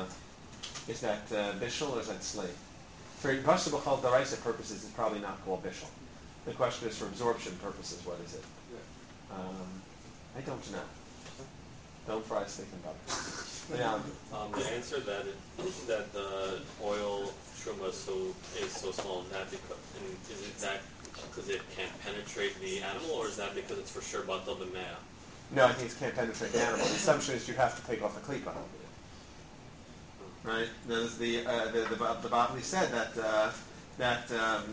bishul or is that slay? For Pasha B'chal Daraisa purposes, it's probably not called bishul. The question is for absorption purposes, what is it? Yeah. I don't know. Don't fry steak in butter. Yeah. The answer that the oil truma is so small is that because it can't penetrate the animal, or is that because it's for sure batal b'mea? No, I think it can't penetrate the animal. The assumption is you have to take off the klipa. Right? There's the Bavli said that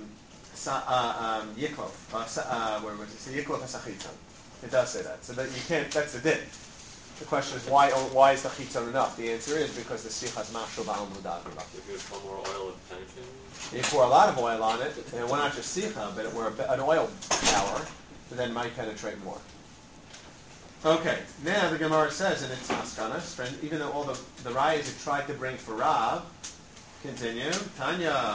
yiklov, where was it? So yiklov hasachitzon. It does say that. So that you can't. That's the din. The question is why is the chitzon enough? The answer is because the sicha is mashul ba'al mudad. If you pour more oil, it penetrates. You pour a lot of oil on it, and we're not just sicha, but we're an oil power, then it might penetrate more. Okay, now the Gemara says in its maskanas, even though all the rayas had tried to bring for Rav, continue. Tanya.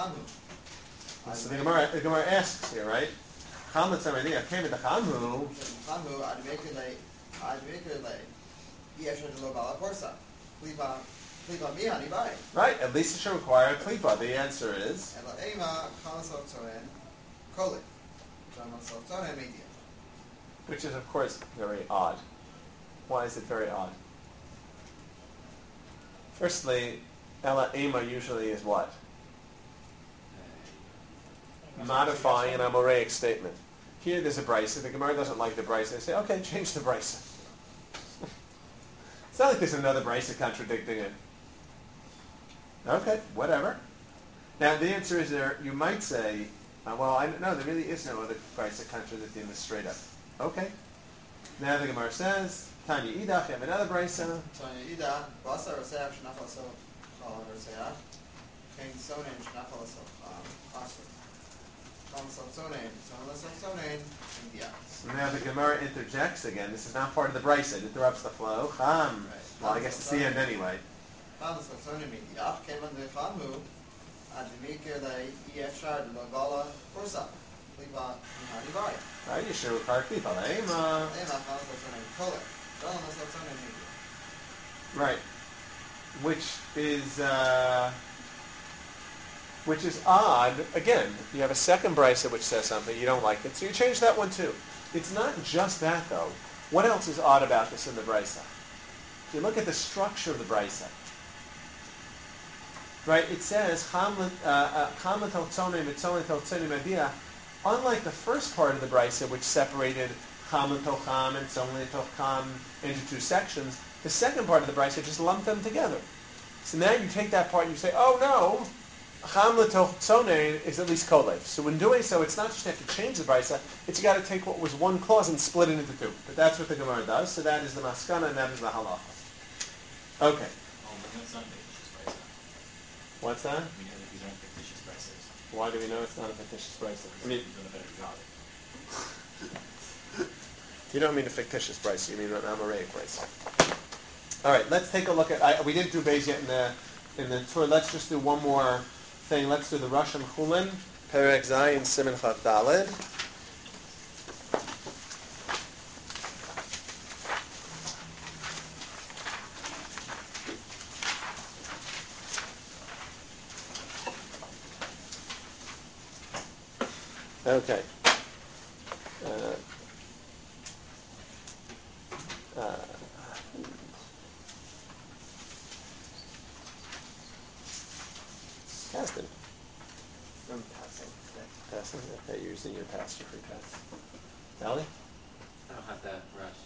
Chamu. So the Gemara asks here, right? Chametz Amadiyah came in the Chamu. Chamu, I'd make it like, Yesha de Lobala Porsa. Klipa Mihani Bai. Right, at least it should require a klipa. The answer is. And La Ema, Chamasok Toren, Kolik. Chamasok Toren Media. Which is, of course, very odd. Why is it very odd? Firstly, Ela Ema usually is what? Modifying an Amoraic statement. Here there's a brisa. The Gemara doesn't like the brisa. They say, okay, change the brisa. It's not like there's another brisa contradicting it. Okay, whatever. Now the answer is there. You might say, no, there really is no other brisa contradicting this straight up. Okay. Now the Gemara says, Tanya Idach, you have another brisa. Tanya Idach, Basa Roseach, Shnafal So, Roseach, King Sonen, Shnafal So, Asr. So now the Gemara interjects again. This is not part of the brisa. It interrupts the flow. Cham. Well, I guess it's the end anyway. Right, you should require klipa. Right. Which is odd. Again, you have a second brisa which says something, you don't like it, so you change that one too. It's not just that though. What else is odd about this in the brisa? If you look at the structure of the brisa, right, it says, unlike the first part of the brisa which separated cham and tocham and tzon and tocham into two sections, the second part of the brisa just lumped them together. So now you take that part and you say, oh no, cham l'tzonein is at least kolev. So when doing so, it's not just you have to change the brisa, it's you got to take what was one clause and split it into two. But that's what the Gemara does. So that is the maskana and that is the halacha. Okay. But that's not a fictitious brisa. What's that? We know that these aren't fictitious brisas. Why do we know it's not a fictitious brisa? I mean, You've done a better job. you don't mean a fictitious brisa. You mean an Amoraic brisa. All right. Let's take a look at. We didn't do Beis yet in the tour. Let's just do one more thing. Let's do the Rosh Chulin, Perek Zayin Siman Chav Daled. Okay. Caston. I'm passing. Passing? Okay, you're using your pass, your free pass. Sally? I don't have that rush.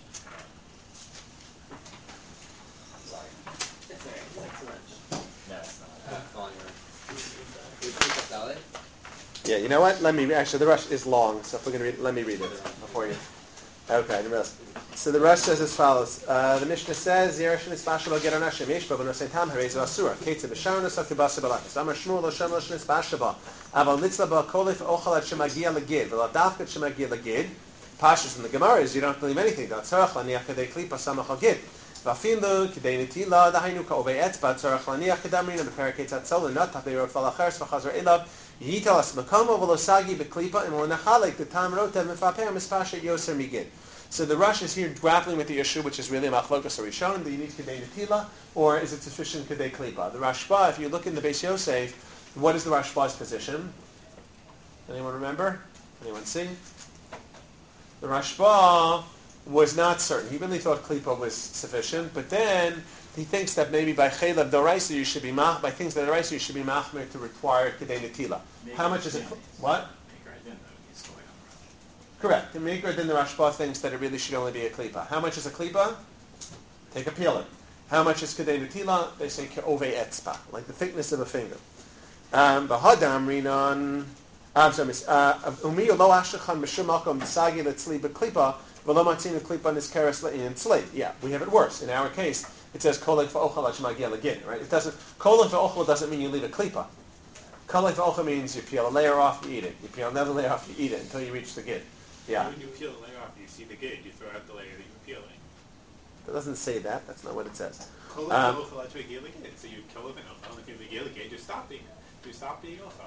Sorry. It's alright. It's like too much. No, it's not. Falling rush. We pick up salad? Yeah, you know what? The rush is long, so if we're going to read, let me read it before you. Okay, the rest. So the rush says as follows. The Mishnah says, Yerushin is Bashaba Ger Anashim Yeshba B'no Seitam Harez Vasura Ketze B'Sharon Esok Kibasa B'Lachis Amar Shmuel Loshem Loshin is Bashaba Aval Nitzla B'Kolif Ochal Ad Shemagia Legid V'la Dafkat Shemagia Legid. Pashas in the Gemara is you don't believe anything. Tzarach Laniach Kedei Klipa Samach Agid Vafilu Kedei Netila Dahainu Ka'ovei Etzba Tzarach Laniach Kedamrin and B'Perek Etzat Sol Not Tapei Rot Valacheres V'Chazar Elav Yihitel As Makomo V'Losagi B'Klipa and V'Nachalek the Tam Rotev Mifaper Mispasha Yoser Migid. So the Rosh is here grappling with the issue, which is really a machlokas harishon. Do you need kedei netila, or is it sufficient kedei klipa? The Rashba, if you look in the Beis Yosef, what is the Rashba's position? Anyone remember? Anyone see? The Rashba was not certain. He really thought klipa was sufficient, but then he thinks that maybe by chelav doraisa you should be by things that doraisa you should be machmer to require kedei netila. How much is it? What? Correct. The Mikra then the Rashba thinks that it really should only be a klipa. How much is a klipa? Take a peeling. How much is kedei netila? They say ke'ovei etzba, like the thickness of a finger. B'hadam rinan. Umi lo ashachan b'shum makom b'sagi letzli b'klipa v'lo matzin klipa niskeres le'in tzli. Yeah, we have it worse. In our case, it says kolek v'ochal ad shemagia legin. Right? It doesn't. Kolek v'ochal doesn't mean you leave a klipa. Kolek v'ochal means you peel a layer off, you eat it. You peel another layer off, you eat it until you reach the gid. Yeah. When you peel the layer off, you see the gid, you throw out the layer that you're peeling. It doesn't say that. That's not what it says. So you kill it and if you begin again, just stop being ochal.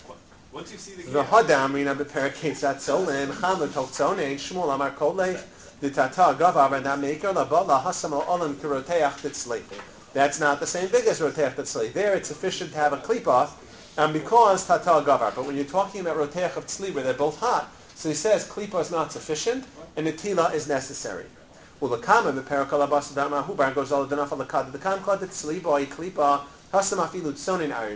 Once you see the The Hadam Rina Beperaketsat Solin, Hamlet Hotzone, Shmuel Amar Kole, the Tata Gavar, and Amaker, La Bala, Hasamo Olam Kiroteach Titzli. That's not the same big as Roteach Titzli. There it's sufficient to have a klipa, and because Tata Gavar. But when you're talking about Roteach of Tzli, where they're both hot, so he says klipa is not sufficient, and the tila is necessary. Well, the Kama Beperakal Abbas Dama Hubar goes all the Danaf Alakad, the Kam Klad Tzli, boy klipa. That's not a regular case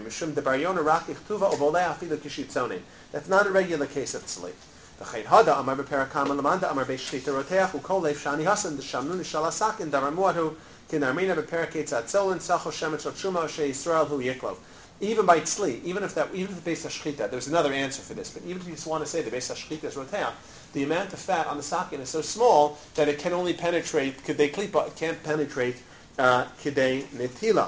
of tzli. The Chayt Hada Amar Beperakam Lamanda Amar Beishlita Roteach Ukolev Shani Hasan the Shamnun Shalasakin Daramorhu Kinarmina Beperaketz Atzolin Sacho Shemet Shuma She Yisrael Hu Yiklov. Even by tzli, even if the base of shchita, there's another answer for this. But even if you just want to say the base of shchita is roteach, the amount of fat on the sakin is so small that it can only penetrate kidei klipa. It can't penetrate kidei netila.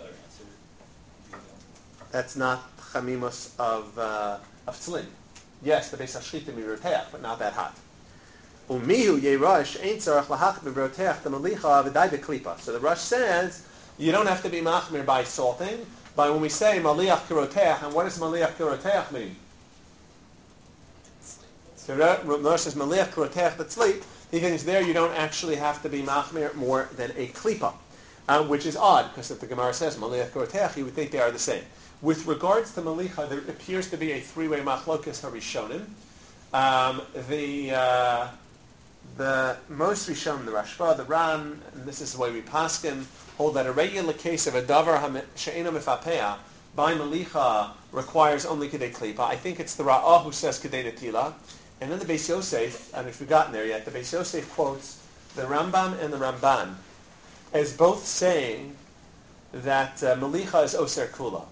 That's not chamimus of tzlin. Yes, the beis hashchita mi roteach, but not that hot. Umihu yerush ein tzarach lahach mi roteach the malicha v'dai beklipa. So the Rush says you don't have to be machmir by salting. By when we say maliach kiroteach, and what does maliach kiroteach mean? So Rush says maliach kiroteach the tzli. He thinks there you don't actually have to be machmir more than a klipa, which is odd because if the Gemara says maliach kiroteach, you would think they are the same. With regards to Malicha, there appears to be a three-way machlokas harishonim. The most Rishonim, the Rashba, the Ran, and this is the way we paskin, hold that a regular case of a davar she'ena mifapea by Malicha requires only kedei klipa. I think it's the Ra'ah who says kedei netila. And then the Beis Yosef, and if we've gotten there yet, the Beis Yosef quotes the Rambam and the Ramban as both saying that Malicha is oser kula,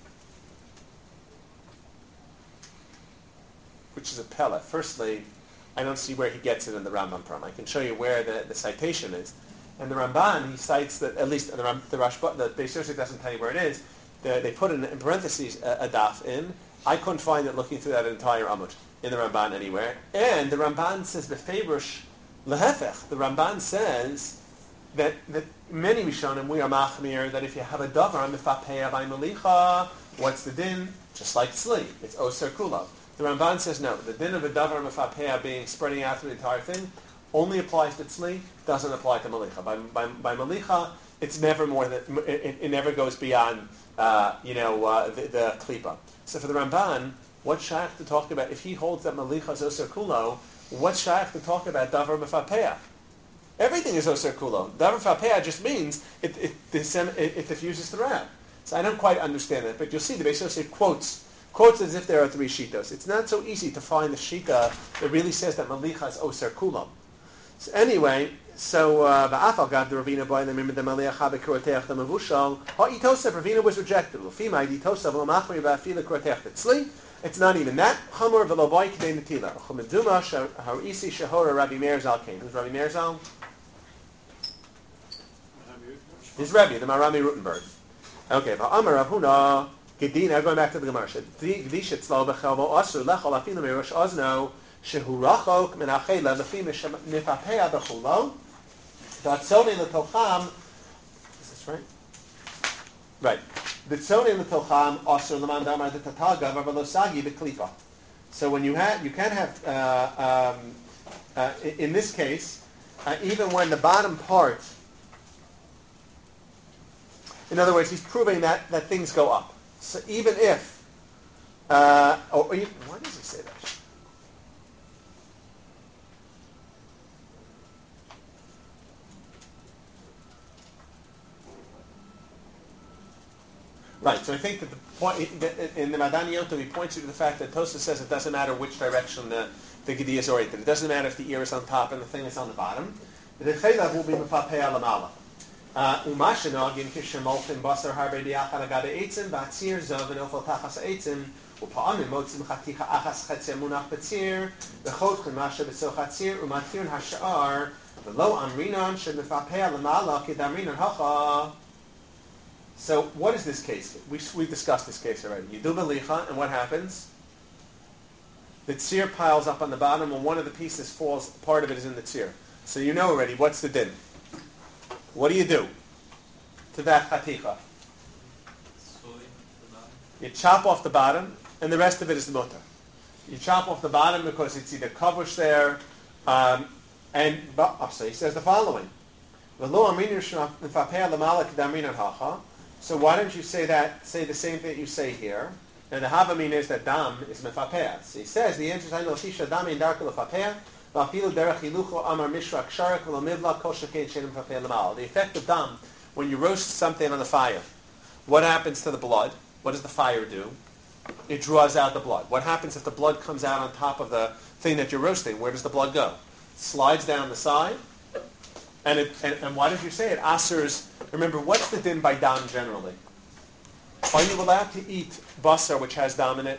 which is a pella. Firstly, I don't see where he gets it in the Rambam from. I can show you where the citation is. And the Ramban, he cites that, at least the Rashba, the Beis Yosef doesn't tell you where it is. They put in parentheses a daf in. I couldn't find it looking through that entire Amud in the Ramban anywhere. And the Ramban says, befavorish lehefech. The Ramban says that many Rishonim, we are machmir, that if you have a davar, mifapea by malicha, what's the din? Just like tzli. It's oser kula. The Ramban says no. The din of a davar mefapea being spreading out through the entire thing only applies to tzli, doesn't apply to malicha. By malicha, it's never more than it never goes beyond the klipa. So for the Ramban, what's shaykh to talk about if he holds that malicha is oser kulo? What's shaykh to talk about davar mefapea? Everything is oser kulo. Davar mefapea just means it diffuses throughout. So I don't quite understand that, but you'll see the Beis Yosef quotes as if there are three shitas. It's not so easy to find the shita that really says that malicha is oser kulam. So anyway, va'afal gav the Ravina boy remember the maliach habekuroteach the mavushal ha'itosav Ravina was rejected. L'fima ha'itosav l'machmir ba'afila kuroteach tzli. It's not even that. Chamor v'lo boy k'dei netila. Chumeduma ha'isi shahora Rabbi Meir Zal came. Who's Rabbi Meir Zal? He's Rabbi, the Marami Rutenberg. Okay, va'amar Rav Huna. Gedina, going back to the Gemara, Gdisha tzlo b'chelvo asur lechol afilu mirosh ozno shehu rachok min ha'chela lefi mifapea b'chulo v'atzoni l'tocham. Is this right? Right. V'atzoni l'tocham asur l'man damar d'tatal gavar v'losagi b'klipa. So when you can have in this case, even when the bottom part, in other words, he's proving that things go up. So even if, why does he say that? Right, so I think that the point, in the Madani Yontiv, he points you to the fact that Tosfos says it doesn't matter which direction the Gedi is oriented. It doesn't matter if the ear is on top and the thing is on the bottom. The Chelav will be Mefapea Lamala. Umashenagin kishemolchin basar harbe diachal agabe eitzim ba'tzir zov and ofal tachas eitzim upa'amim motzim chaticha achas chatzir munach b'tzir v'chodchin masha b'tzoch chatzir u'matirun hasha'ar v'lo amrinan shemefapea l'mala kedamrinan hacha. So what is this case? We discussed this case already. You do malicha, and what happens? The tzir piles up on the bottom, and one of the pieces falls. Part of it is in the tzir. So you know already what's the din. What do you do to that chaticha? You chop off the bottom, and the rest of it is mutter. You chop off the bottom because it's either kavush there, so he says the following. So why don't you say the same thing that you say here? And the Havamin is that dam is mefapeh. So he says the answer is I know shisha dam in dark lefapeh. The effect of dam, when you roast something on the fire, what happens to the blood? What does the fire do? It draws out the blood. What happens if the blood comes out on top of the thing that you're roasting? Where does the blood go? It slides down the side. And why did you say it? Asers. Remember, what's the din by dam generally? Are you allowed to eat basar which has dam in it?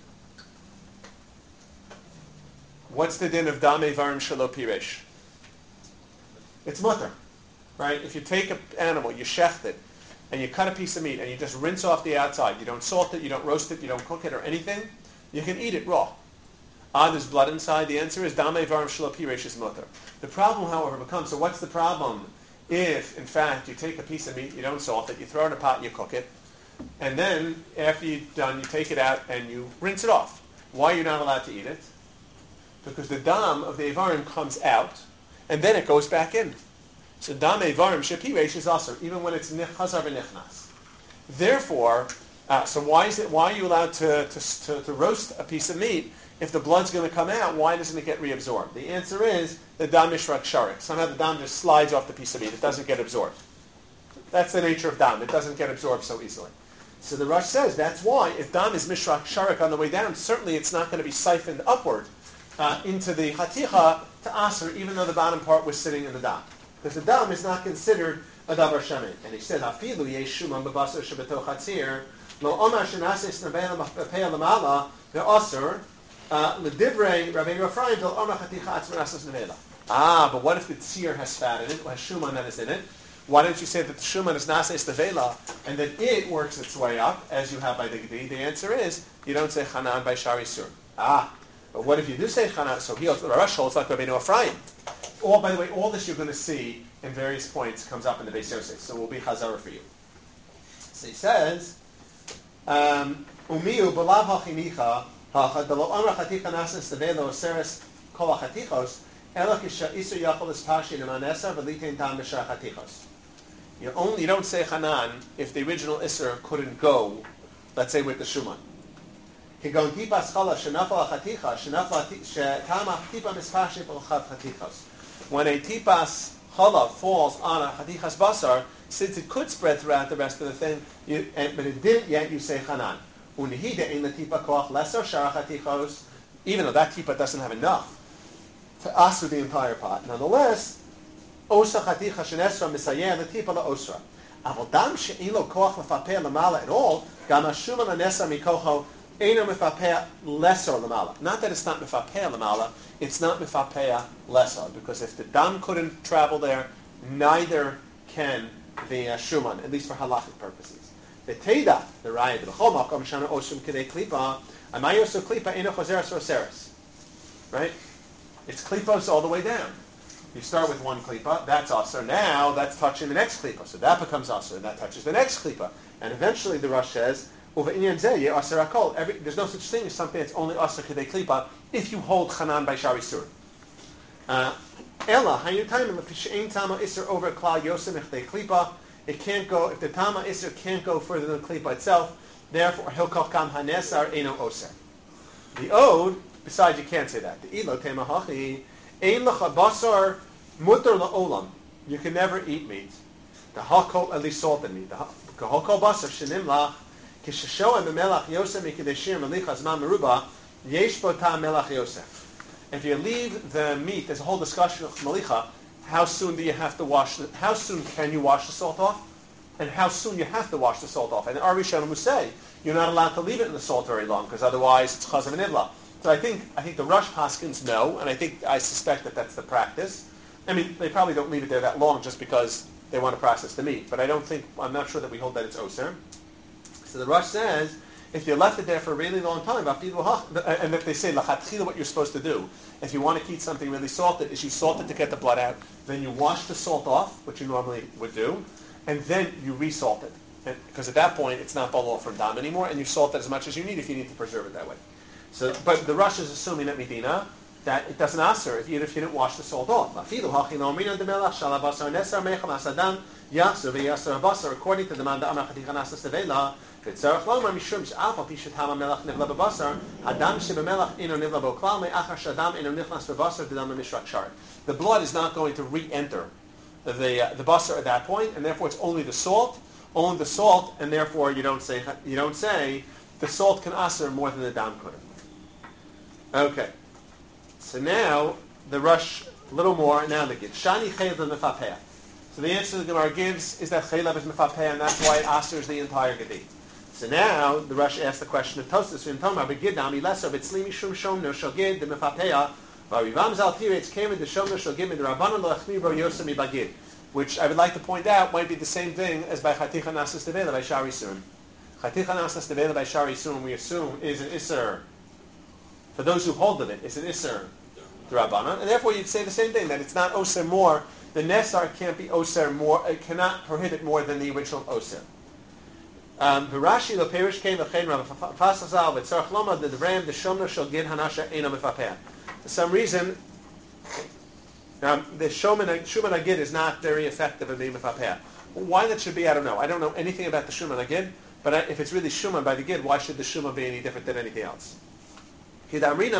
What's the din of dam evarim shelo piresh? It's mutter, right? If you take an animal, you shecht it, and you cut a piece of meat, and you just rinse off the outside, you don't salt it, you don't roast it, you don't cook it or anything, you can eat it raw. There's blood inside. The answer is dam evarim shelo piresh is mutter. The problem, however, becomes, so what's the problem if, in fact, you take a piece of meat, you don't salt it, you throw it in a pot, you cook it, and then after you're done, you take it out and you rinse it off. Why are you not allowed to eat it? Because the dam of the Evarim comes out, and then it goes back in. So dam Evarim shepiresh is also, even when it's chazar v'nichnas. Therefore, so why are you allowed to roast a piece of meat if the blood's going to come out? Why doesn't it get reabsorbed? The answer is the dam mishrak sharik. Somehow the dam just slides off the piece of meat. It doesn't get absorbed. That's the nature of dam. It doesn't get absorbed so easily. So the Rosh says that's why if dam is mishrak sharik on the way down, certainly it's not going to be siphoned upward into the haticha to aser, even though the bottom part was sitting in the dam. Because the dam is not considered a davar shamin. And he said, Hafilu yesh shuman b'basar shebetoch hatzir, lo omar shenases nebein b'pei lamala, ve'aser, l'divrei Rabbeinu Ephraim, lo omar haticha atzmanases nevela. But what if the tzir has fat in it, or has shuman that is in it? Why don't you say that the shuman is nases nevela, and that it works its way up, as you have by the Gedi? The answer is, you don't say chanan by shari sur. But what if you do say chanan? So he also, Rosh holds like Rabbeinu Ephraim. By the way, all this you're going to see in various points comes up in the Beis Yosef, so we'll be chazara for you. So he says, Umiu b'lav hachinicha hacha delo amar chaticha nases nevela oseres kol hachatichos ela kisha iser yachol espashi nemanesa v'litein tam b'shar chatichos. You don't say chanan if the original iser couldn't go, let's say with the shuman. When a tipas challah falls on a chatichas basar, since it could spread throughout the rest of the thing, but it didn't yet, you say chanan. Even though that tipa doesn't have enough to asu the entire pot. Nonetheless, osa chaticha shenesra misayeh the tipa la osra. Aval dam she'ilo koach lefapeh lamala at all, gam ashuma lanesa mikocho Eino mefapeh lesser lamala. Not that it's not mefapeh lamala, it's not mefapeh lesser, because if the dam couldn't travel there, neither can the shuman, at least for halachic purposes. The teda, the raya, the b'chol makom shana osum kidei klipa, amayosu klipa eino choseres roseres. Right? It's klipos all the way down. You start with one klipa, that's aser. Now that's touching the next klipa, so that becomes aser, and that touches the next klipa. And eventually the Rosh says, there's no such thing as something that's only aser kedei klipa if you hold chanan by shari sur. Ella hayutayim l'pishein tama iser over klal yosem echdei klipa. It can't go if the tama iser can't go further than the klipa itself. Therefore, hilkoch kam hanesar eno oser. The ode, besides, you can't say that. The ilo tema hachi ein lecha basar mutter laolam. You can never eat meat. The hakol at least salted meat. The hakol basar shenim lach. If you leave the meat, there's a whole discussion of malicha. How soon do you have to wash? How soon can you wash the salt off? And how soon you have to wash the salt off? And the Arishonim will say you're not allowed to leave it in the salt very long because otherwise it's chazam and idla. So I think the Rosh Paskins know, and I suspect that that's the practice. I mean, they probably don't leave it there that long just because they want to process the meat. But I'm not sure that we hold that it's oser. So the Rosh says, if you left it there for a really long time, and if they say, lachatchila, what you're supposed to do, if you want to eat something really salted, is you salt it to get the blood out, then you wash the salt off, which you normally would do, and then you resalt it. because at that point it's not balol from dam anymore, and you salt it as much as you need if you need to preserve it that way. So, but the Rosh is assuming that Medina, that it doesn't aser if you didn't wash the salt off. According to the man that Amar Chaticha Nasas Tevela, V'tzarech Lomar Mishum She'af Pi Shetam HaMelach Nivla B'Basar, Hadam She'B'Melach Ino Nivla B'Klal Me'achar Shadam Ino Nichnas B'Basar D'Dam Mishrak Shar. The blood is not going to re-enter the basar at that point, and therefore it's only the salt, and therefore you don't say the salt can aser more than the dam could. Okay, so now the Rush a little more. Now the gid shani chaylev mefapeh. So the answer the Gemara gives is that chaylev is mefapeh, and that's why it asers the entire gedi. So now the Rush asks the question of Tosfos in Tomar begid dami lesser b'tzli mishum shom no shogid the mefapeh. Which I would like to point out might be the same thing as by Chaticha Nasas Tevela by Shari Sun. Chaticha Nasas Tevela by Shari Sun we assume is an Isser. For those who hold of it, it's an Isser D'Rabbanan, and therefore you'd say the same thing, that it's not Oser more. The Nesar can't be Oser more. It cannot prohibit more than the original Oser. V'Rashi lo perish came v'chein Rav Fasazal v'tzarech loma the Ram the Shomno shel Gid Hanasha Eino Mefapeh. For some reason, the Shuman Agid is not very effective in being Mefapeh. Why that should be, I don't know. I don't know anything about the Shuman Agid, but if it's really Shuman by the Gid, why should the Shuman be any different than anything else? How do we know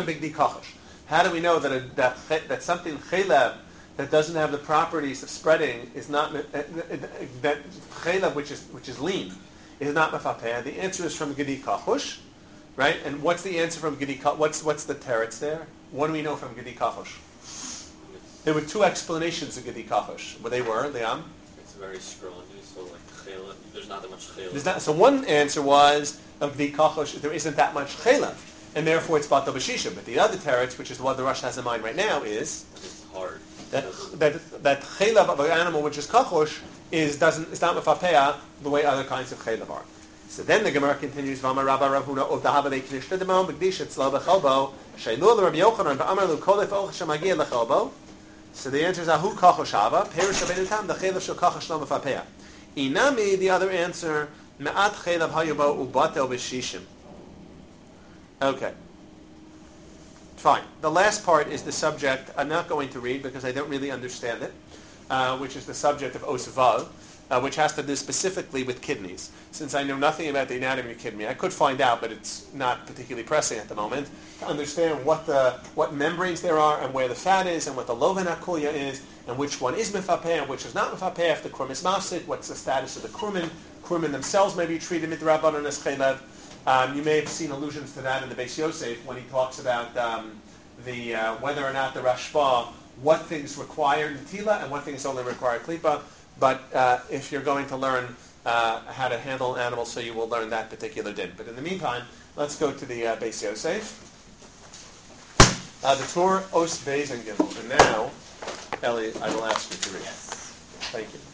that something Chaylev that doesn't have the properties of spreading is not, that Chaylev which is lean, is not Mefapeh? The answer is from Gedi Kachush, right? And what's the answer from Gedi Kachush? What's the teretz there? What do we know from Gedi Kachush? There were two explanations of Gedi Kachush. What they were, Liam? It's very strong, so like chaylev, there's not that much chaylev. So one answer was of Gedi Kachush, there isn't that much chaylev, and therefore it's batal b'shisha. But the other teretz, which is what the Rosh has in mind right now, is it's hard. That chaylev of an animal which is kachush is not mefapeh the way other kinds of chaylev are. So then the Gemara continues, V'amar Rabba Ravuna of Dahavadei Knishta Demon B'Gdish Etzlo B'Chelbo Sheilu Rabbi Yochanan V'amar Lu Kolef Och Shemagia L'Chelbo. So the answer is Ahu Kachosh Hava Perish Rabbeinu Tam the Chaylev Shel Kachosh Lo Mefapeh. Inami, the other answer, Me'at Chaylev Hayubo Ubatel B'Shishim. Okay, fine. The last part is the subject I'm not going to read because I don't really understand it, which is the subject of Osvav. Which has to do specifically with kidneys. Since I know nothing about the anatomy of kidney, I could find out, but it's not particularly pressing at the moment, to understand what membranes there are and where the fat is and what the loven akulya is and which one is mefapeh and which is not mefapeh. If the krum is mafsik, what's the status of the krumen? Krumen themselves may be treated midrabanan as chaylev. You may have seen allusions to that in the Beis Yosef when he talks about whether or not the Rashba, what things require Natila and what things only require Klipa. But if you're going to learn how to handle an animal, so you will learn that particular din. But in the meantime, let's go to the Beis Yosef. The Torah Os Beis and Gimel. And now, Ellie, I will ask you to read. Yes. Thank you.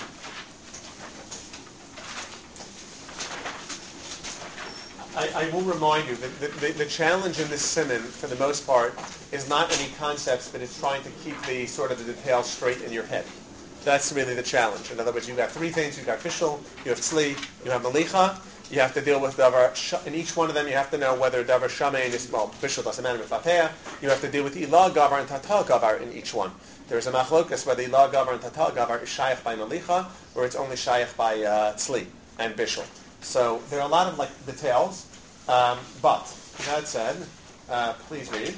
I will remind you that the challenge in this simon, for the most part, is not any concepts, but it's trying to keep the sort of the details straight in your head. That's really the challenge. In other words, you've got three things. You've got fishel, you have tzli, you have malicha. You have to deal with davar. In each one of them, you have to know whether davar shamein is, well, fishel doesn't matter with mefapeh. You have to deal with ilah gavar and tatal gavar in each one. There's a machlokas whether ilah gavar and tatal gavar is shayach by malicha or it's only shayach by tzli and bishul. So there are a lot of details. But that said, please read.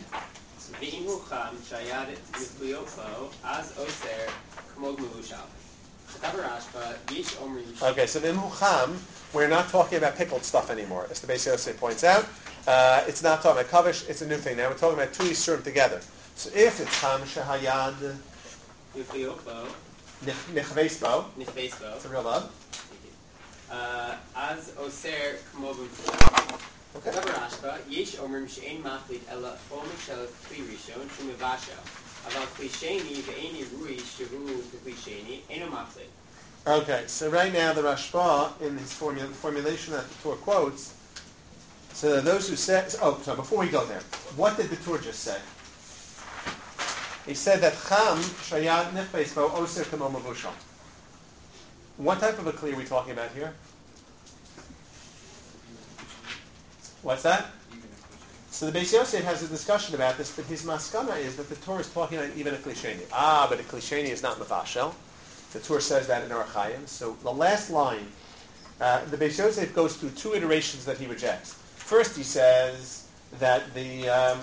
Okay, so in Mucham, we're not talking about pickled stuff anymore, as the Beis Yosef points out. It's not talking about kavish, it's a new thing. Now we're talking about two yisurim together. So if it's ham shehayad nichveisbo, it's a real love. As oser k'mo Okay. דבר רשב"א, יש אומרים שאין מחליט אלא עומק של כלי ראשון שהוא מבשל, אבל כלי שני ואין עירוי שהוא כלי שני, אינו מחליט. Okay, so right now the Rashba, in his formulation that the Torah quotes, so those who say, so before we go there, what did the Torah just say? He said that Cham Shayad Nechbeisbo Oser Kamo Mavushal. What type of a kli are we talking about here? What's that? Even a cliche. So the Beis Yosef has a discussion about this, but his maskana is that the Torah is talking about even a klisheni. But a klisheni is not mafashel. The Torah says that in Orach Chaim. So the last line, the Beis Yosef goes through two iterations that he rejects. First, he says that the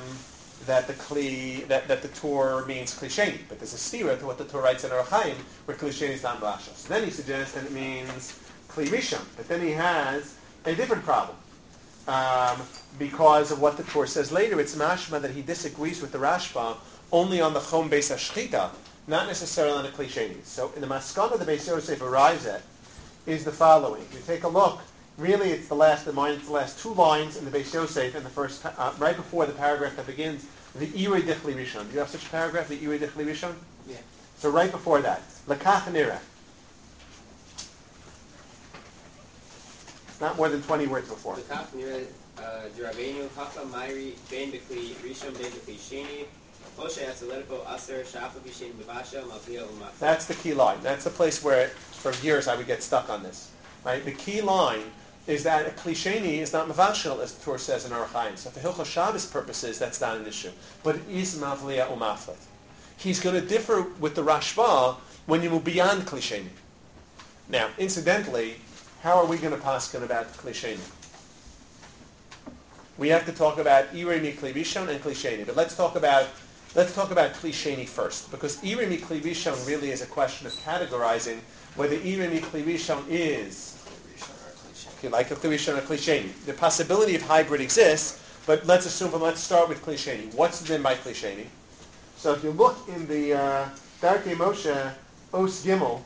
Torah means klisheni, but there's a stira to what the Torah writes in Orach Chaim, where klisheni is not mafashel. So then he suggests that it means kli rishon, but then he has a different problem. Because of what the Torah says later, it's mashma that he disagrees with the Rashba only on the Chom Beis HaShchita, not necessarily on the Klisheni. So in the Maskana the Beis Yosef arrives at is the following. If you take a look, really it's the last two lines in the Beis Yosef in the first, right before the paragraph that begins, the Irei Dichli Rishon. Do you have such a paragraph, the Irei Dichli Rishon? Yeah. So right before that, Lekach Nira. Not more than 20 words before. Lekach nira D'Rabbeinu Hacha Mayri Ben B'Kli Rishon Ben B'Kli Sheni Moshe Atzaletiko Aser Shafa B'Shen B'Vasha Malchia U'Mafia. That's the key line. That's the place where, for years, I would get stuck on this. Right? The key line is that a klisheni is not mavashel, as the Torah says in Orach Chaim. So for Hilchos Shabbos purposes, that's not an issue. But it is mavliya u'maflet. He's going to differ with the Rashba when you move beyond klisheni. Now, incidentally, how are we going to paskin about klisheni? We have to talk about Irei Mikli Rishon and Klisheni. But let's talk about Klisheni first, because Irei Mikli Rishon really is a question of categorizing whether Irei Mikli Rishon is like a Kli Rishon or Klisheni. The possibility of hybrid exists, but let's start with Klisheni. What's the din by Klisheni? So if you look in the Darkei Moshe Os Gimel,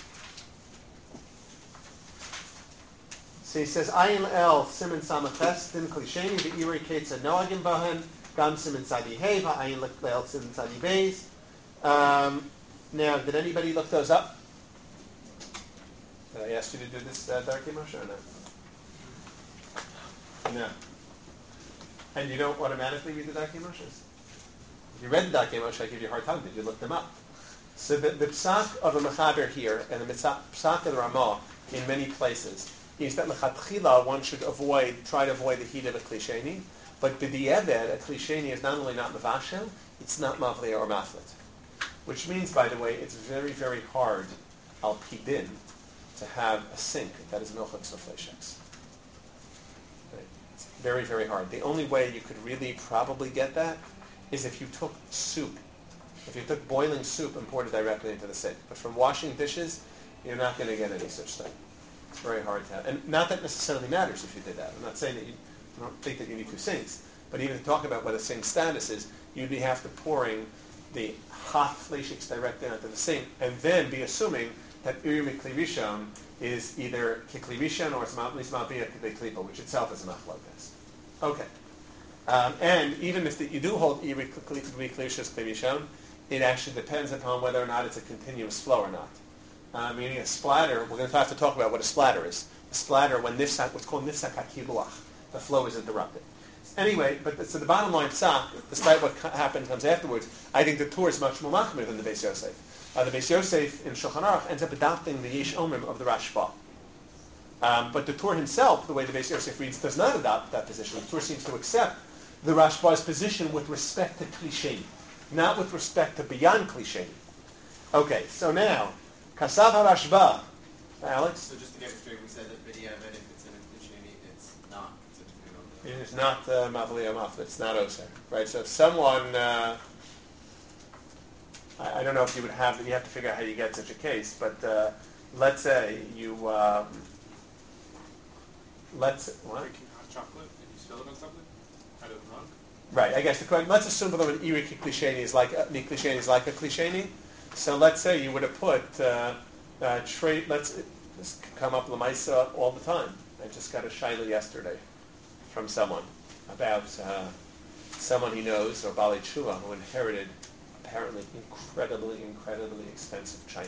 so he says, Ayin El Siman Samachas Din Klisheni Ve'irei Ketza Noagim Bahan Gam Siman Tzadi Hey Va'ayin El Siman Tzadi Beis. Now, did anybody look those up? Did I ask you to do this, Darkei Moshe, or no? No. And you don't automatically read the Darkei Moshes? If you read the Darkei Moshe, I give you a hard time. Did you look them up? So the psak of a mechaber here and the psak of the Ramah in many places is that lechatchila one should try to avoid the heat of a klisheni, but b'di'eved a klisheni is not only not mavashel, it's not mavliya or maflet. Which means, by the way, it's very, very hard al pidin to have a sink that is milchak soflesheks. It's very, very hard. The only way you could really probably get that is if you took soup. If you took boiling soup and poured it directly into the sink. But from washing dishes, you're not going to get any such thing. It's very hard to have. And not that necessarily matters if you did that. I'm not saying that I don't think that you need two sinks. But even to talk about what a sink status is, you'd be have to pouring the hot flesheks directly onto the sink and then be assuming that Irei Mikli Rishon is either Kikli Rishon or at least Ma'aviyah Kikli Klipa, which itself is a machlokes. Okay. And even if you do hold Irei Mikli Rishon, it actually depends upon whether or not it's a continuous flow or not. Meaning a splatter, we're going to have to talk about what a splatter is. A splatter, when nifsak, what's called nifsak hakiluach, the flow is interrupted. Anyway, so the bottom line, psak, despite what comes afterwards, I think the Torah is much more machmir than the Beis Yosef. The Beis Yosef in Shulchan Aruch ends up adopting the Yesh Omrim of the Rashba. But the Torah himself, the way the Beis Yosef reads, does not adopt that position. The Torah seems to accept the Rashba's position with respect to Klisheni, not with respect to beyond Klisheni. Okay, so now, Kasav HaRashba, Alex? So just to get it straight, we said that B'di'eved, if it's in a klisheni, it's not. It is not Mavli Amaf, it's not Oser. Right, so if someone, I don't know if you would have to figure out how you get such a case, but let's say you, what? Drinking hot chocolate and you spill it on something? Out of the mug? Right, I guess let's assume that an Iri Klisheni is like a Klisheni. So let's say you would have put this come up Lamaisa all the time. I just got a shaila yesterday from someone about someone he knows, or Bali Chua, who inherited apparently incredibly expensive china.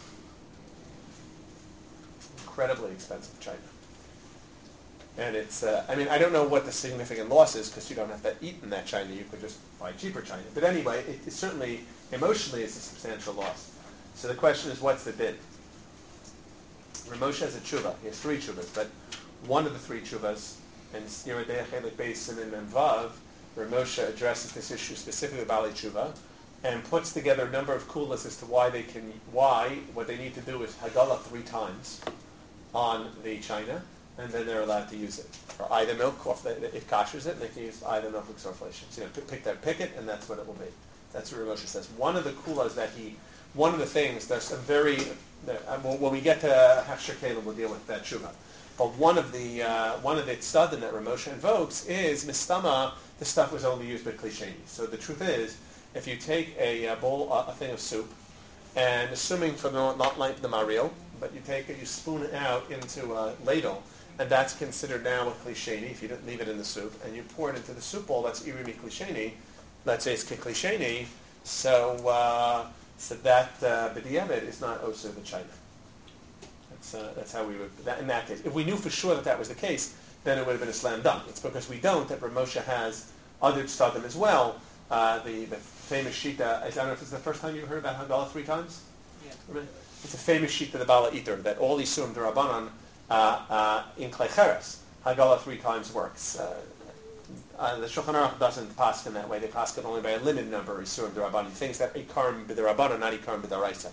Incredibly expensive china. And it's, I don't know what the significant loss is because you don't have to eat in that china. You could just buy cheaper china. But anyway, it certainly, emotionally, it's a substantial loss. So the question is, what's the din? Ramosha has a tshuva. He has three tshuvas, but one of the three tshuvas And Yerodei Chelik Beis and Vav, where Moshe addresses this issue specifically with Bali Tshuva, and puts together a number of kulas as to what they need to do is Hagala 3 times on the china, and then they're allowed to use it. Or either milk, or if it kashers it, they can use either milk or xorflations. Pick it, and that's what it will be. That's what Moshe says. One of the kulas one of the things, there's some very, when we get to Hafshir Kalim, we'll deal with that Shuvah. But one of the tzadim that Ramosha invokes is mistama. The stuff was only used with klisheni. So the truth is, if you take a thing of soup, and assuming for not like the maril, but you take it, you spoon it out into a ladle, and that's considered now a klisheni. If you didn't leave it in the soup, and you pour it into the soup bowl, that's irimi klisheni. Let's say it's kiklisheni. So that b'diavad is not also the china. That's how we would, in that case. If we knew for sure that was the case, then it would have been a slam dunk. It's because we don't that Ramosha has other tzadim as well. The famous shita, I don't know if it's the first time you've heard about Hagala 3 times? Yeah. It's a famous shita, the Bala Iter, that all these Surim Durabanan in Klecheres, Hagala 3 times works. The Shulchan Aruch doesn't paskin that way. They paskin only by a limited number of Surim Durabanan, things that Ikarim b'Durabanan, not Ikarim b'Daraisa.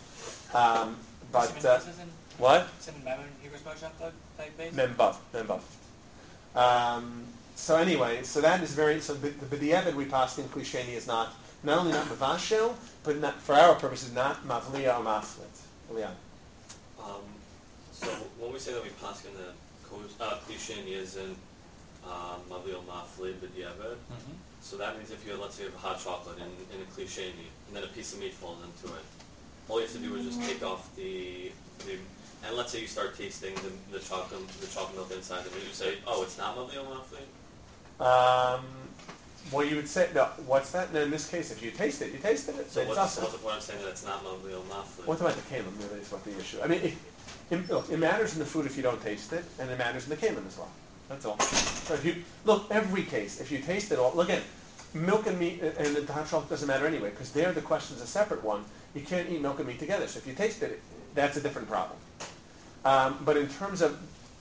What? Membav. So anyway, so that is the b'diavad we passed in klisheni is not only not mavashel, but not, for our purposes, not mavliya or maflit. So when we say that we pass in the klisheni isn't mavliya or maflit b'diavad, so that means if let's say you have hot chocolate in a klisheni, and then a piece of meat falls into it, all you have to do is just take off the and let's say you start tasting the chocolate milk inside the meat, you say, oh, it's not mavli or mafli? Well, you would say, no, what's that? No, in this case, if you tasted it. So what's the point of saying that it's not mavli or mafli? What about the kalim, really, is what the issue. I mean, it matters in the food if you don't taste it, and it matters in the kalim as well. That's all. So every case, if you taste it all, look at milk and meat and the hot chocolate doesn't matter anyway, because there the question is a separate one. You can't eat milk and meat together. So if you tasted it, that's a different problem. But in terms of,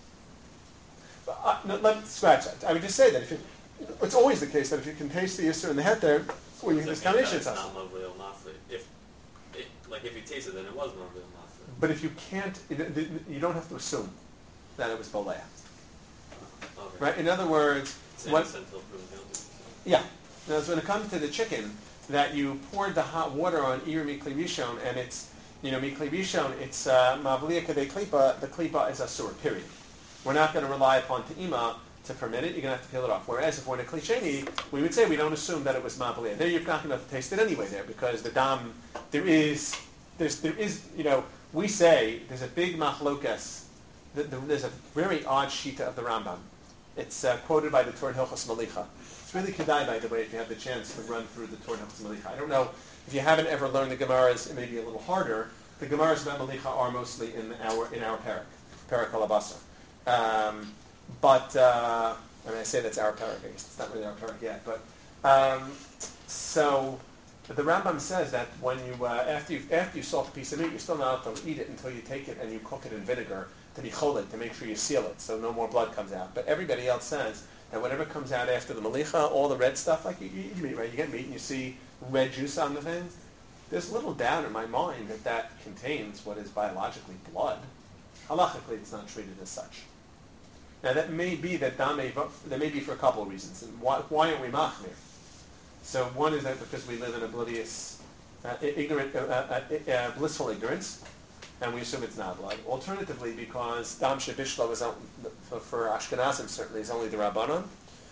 let's scratch that. I would just say that it's always the case that if you can taste the yisur and the heter, when you have this combination, it's not mavli or mafli. If you taste it, then it was mavli or mafli. But if you can't, you don't have to assume that it was boleh. Okay. Right? In other words, yeah. Now, when it comes to the chicken, that you poured the hot water on ir mikli rishon, and it's mikli rishon, it's mavliya kadei klipa. The klipa is asur. Period. We're not going to rely upon te'ima to permit it. You're going to have to peel it off. Whereas if we're in a klisheni, we would say we don't assume that it was mavliya. There, you're not going to have to taste it anyway. There, because the dam, there is. We say there's a big machlokas. There's a very odd shita of the Rambam. It's quoted by the Torah Hilchos Malicha. It's really kedai, by the way, if you have the chance to run through the Torah Hilchos Malicha. I don't know if you haven't ever learned the Gemaras. It may be a little harder. The Gemaras about Malicha are mostly in our parak Alabasa. I say that's our parak. I guess it's not really our parak yet. But the Rambam says that when you after you salt a piece of meat, you're still not allowed to eat it until you take it and you cook it in vinegar to be cholet, to make sure you seal it so no more blood comes out. But everybody else says that whatever comes out after the malicha, all the red stuff, like you eat meat, right? You get meat and you see red juice on the thing. There's little doubt in my mind that contains what is biologically blood. Halachically, it's not treated as such. Now that may be for a couple of reasons. And why aren't we machmir? So one is that because we live in oblivious, blissful ignorance, and we assume it's not blood. Alternatively, because dam shebishla was for Ashkenazim certainly is only the rabbanon,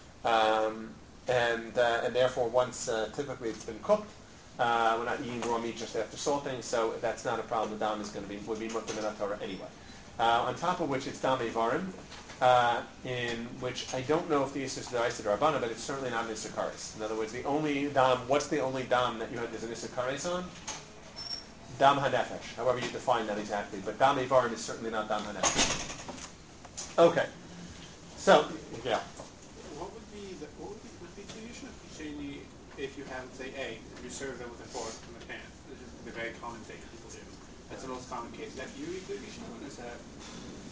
and therefore once typically it's been cooked, we're not eating raw meat just after salting, so that's not a problem. The dam would be mutter min Torah anyway. On top of which it's dam evarim, in which I don't know if the Yisur is the Issa Rabbanah, but it's certainly not an Issa Kares. In other words, the only dam, what's the only dam that you have there's an Issa Kares on? Dam HaNefesh, however you define that exactly. But dam Evarim is certainly not dam HaNefesh. Okay. So, yeah. What would be the tradition of Kisheni if you have, say, eggs and you serve them with a fork from a pan? This is the very common thing people do. That's the most common case. Is that Yuri Kishon? Is that...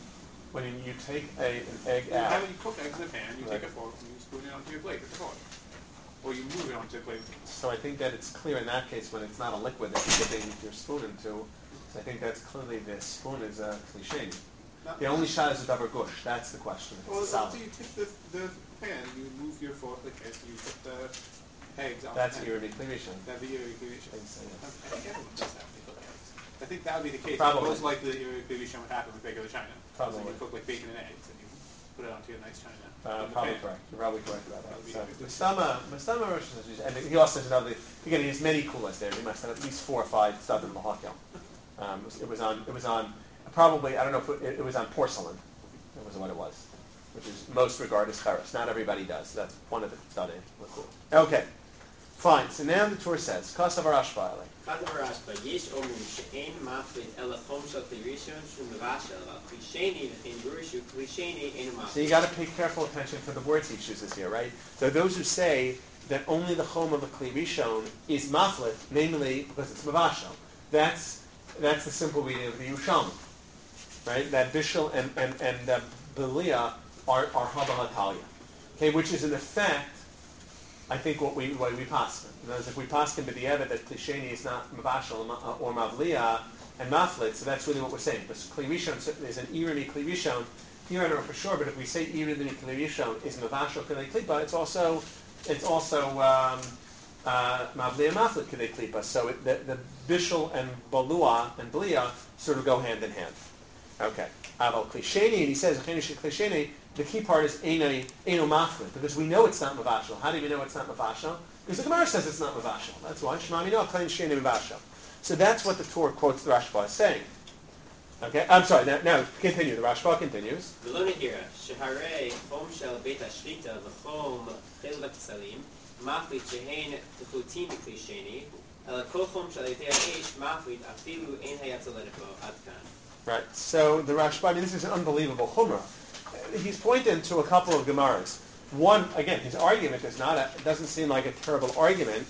when you take an egg You out. have it, you cook eggs in a pan, you Right. take a fork and you spoon it onto your plate with the fork. Or you move it onto a plate. So I think that it's clear in that case when it's not a liquid that you're dipping your spoon into. So I think that's clearly the spoon is a cliche. The only shot is a davar gush. That's the question. If Well, it's a so solid. you take the pan, you move your fork like this, and you put the eggs on That's the pan. irremediation. That'd be irrigation. I think so, yes. I think everyone does that when they cook eggs. I think that would be the case. Probably. Most likely the irrigation would happen with regular china. Probably. So you cook like bacon and eggs, and you put it onto a nice china. in the Probably pan. correct. You're probably correct about that. That would be So, good. Mastama Rosh Hashanah, and he also has another. Again, he has many kulas there. He must have at least 4 or 5 southern lahakel. It was on. Probably I don't know if it was on porcelain. That was what it was, which is most regarded as cheres. Not everybody does. That's one of the study. Okay, fine. So now the Torah says, "Kasav Arashba." חזר הרשב"א, יש אומרים שאין מפריד אלא חום של כלי ראשון שהוא מבשל, אבל כלי שני וכן ברור שהוא כלי שני אינו So מפריד. you got to pay careful attention to the words he chooses here, right? There are those who say that only the chom of a kli rishon is maflit, namely because it's mavashel. That's the simple reading of the Yerushalmi, right? That bishul and belia are haba hatalia, okay? Which is in effect, I think what we paskin. In other words, if we paskin b'di'evet that klisheni is not mavashel or mavlia and maflit, so that's really what we're saying. Because kli rishon is an irimi kli rishon. Here I don't know for sure, but if we say irimi kli rishon is mavashel k'nei klipa, it's also mavlia maflit k'nei klipa. So the bishul and balua and blia sort of go hand in hand. Okay. Aval klisheni, and he says klisheni. The key part is eino maflit, because we know it's not mavashel. How do we know it's not mavashel? Because the Gemara says it's not mavashel. That's why Shema Mino claims sheni mavashel. So that's what the Torah quotes the Rashba as saying. Okay, I'm sorry. Now continue. The Rashba continues. ולא נהירה, שהרי חום של בית השחיטה וחום חלק צלים, מפריד שהן תחלוטין בכלי שני, אלא כל חום של ידי האש מפריד אפילו אין היה צולדת בו עד כאן. Right. So the Rashba, I mean, this is an unbelievable chumrah. He's pointing to a couple of Gemaras. One, again, his argument is not. It doesn't seem like a terrible argument,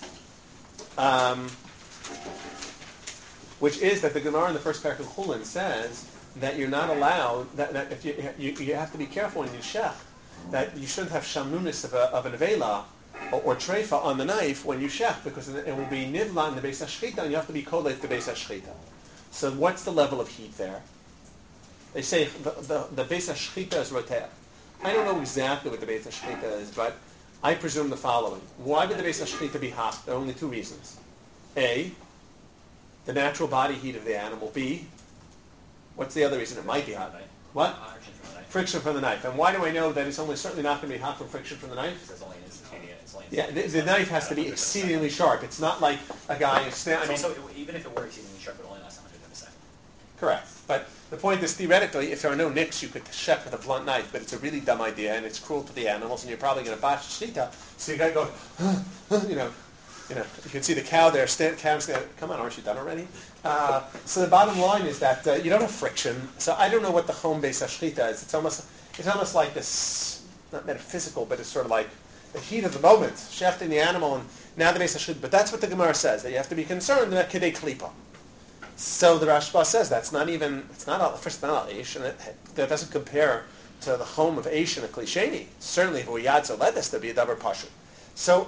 which is that the Gemara in the first parak of Chulin says that you're not allowed. That if you have to be careful when you shech, that you shouldn't have shamnunis of an avela or treifa on the knife when you shech, because it will be nivla in the beis hashchita, and you have to be koleit the beis hashchita. So what's the level of heat there? They say the beis hashchita is roteah. I don't know exactly what the beis hashchita is, but I presume the following. Why would the beis hashchita be hot? There are only 2 reasons. A, the natural body heat of the animal. B, what's the other reason it might be hot? What? Friction from the knife. And why do I know that it's certainly not going to be hot from friction from the knife? It's only instantaneous. Yeah, the knife has to be exceedingly sharp. It's not like a guy is standing. So even if it were exceedingly sharp, it would only last 100 seconds. Correct. But the point is, theoretically, if there are no nicks, you could shech with a blunt knife, but it's a really dumb idea, and it's cruel to the animals, and you're probably going to botch shita, so you got to go, you can see the cow there, cow's going to, come on, aren't you done already? So the bottom line is that you don't have friction, so I don't know what the home base shita is. It's almost like this, not metaphysical, but it's sort of like the heat of the moment, shechting the animal, and now the base shita. But that's what the Gemara says, that you have to be concerned that kedei klipa. So the Rashba says it's not Eish, and that doesn't compare to the home of Eish and a Klisheni. Certainly, if it were Yad Zoletis, there'd be a davar pashut. So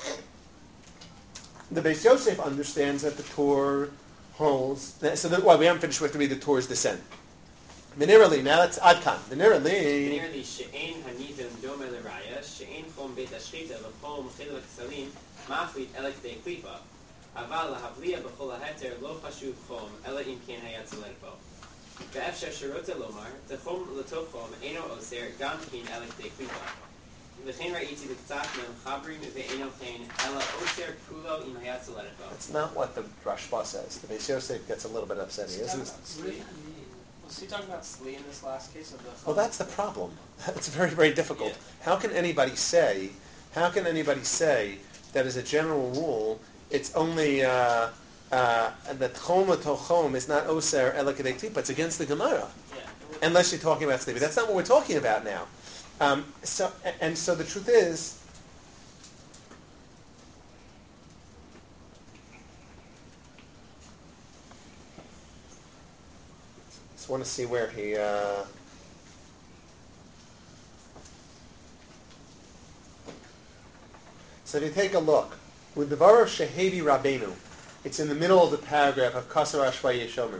the Beis Yosef understands that the Torah holds. We haven't finished. We have to read the Torah's descent. Minerally, now that's Adkan. Minerally. Minerally, she'en hanivim dome l'raya, she'en chom beit hashchita v'chom chilek salim, mafrit elek de klipa. אבל להבליע בכל ההתר לא חשוב חום, אלא אם כן היה צולדת בו. ואפשר שרוצה לומר, תחום לתוך חום אינו אוסר גם כן אלא כדי קליפה. וכן ראיתי בקצת מהמחברים ואינו כן, אלא אוסר כולו אם היה צולדת בו. That's not what the Rashba says. The Beis Yosef gets a little bit upset. He isn't. Was he talking about Sli in this last case of the? Well, that's the problem. It's very, very difficult. Yeah. How can anybody say that as a general rule, it's only that chom tochom is not oser ela kedei klipa. It's against the Gemara, unless you're talking about sleeping. That's not what we're talking about now. So the truth is, just want to see where he. So if you take a look, with the Devar Shehevi Rabbeinu, it's in the middle of the paragraph of Kasar Ashva Yeshomer.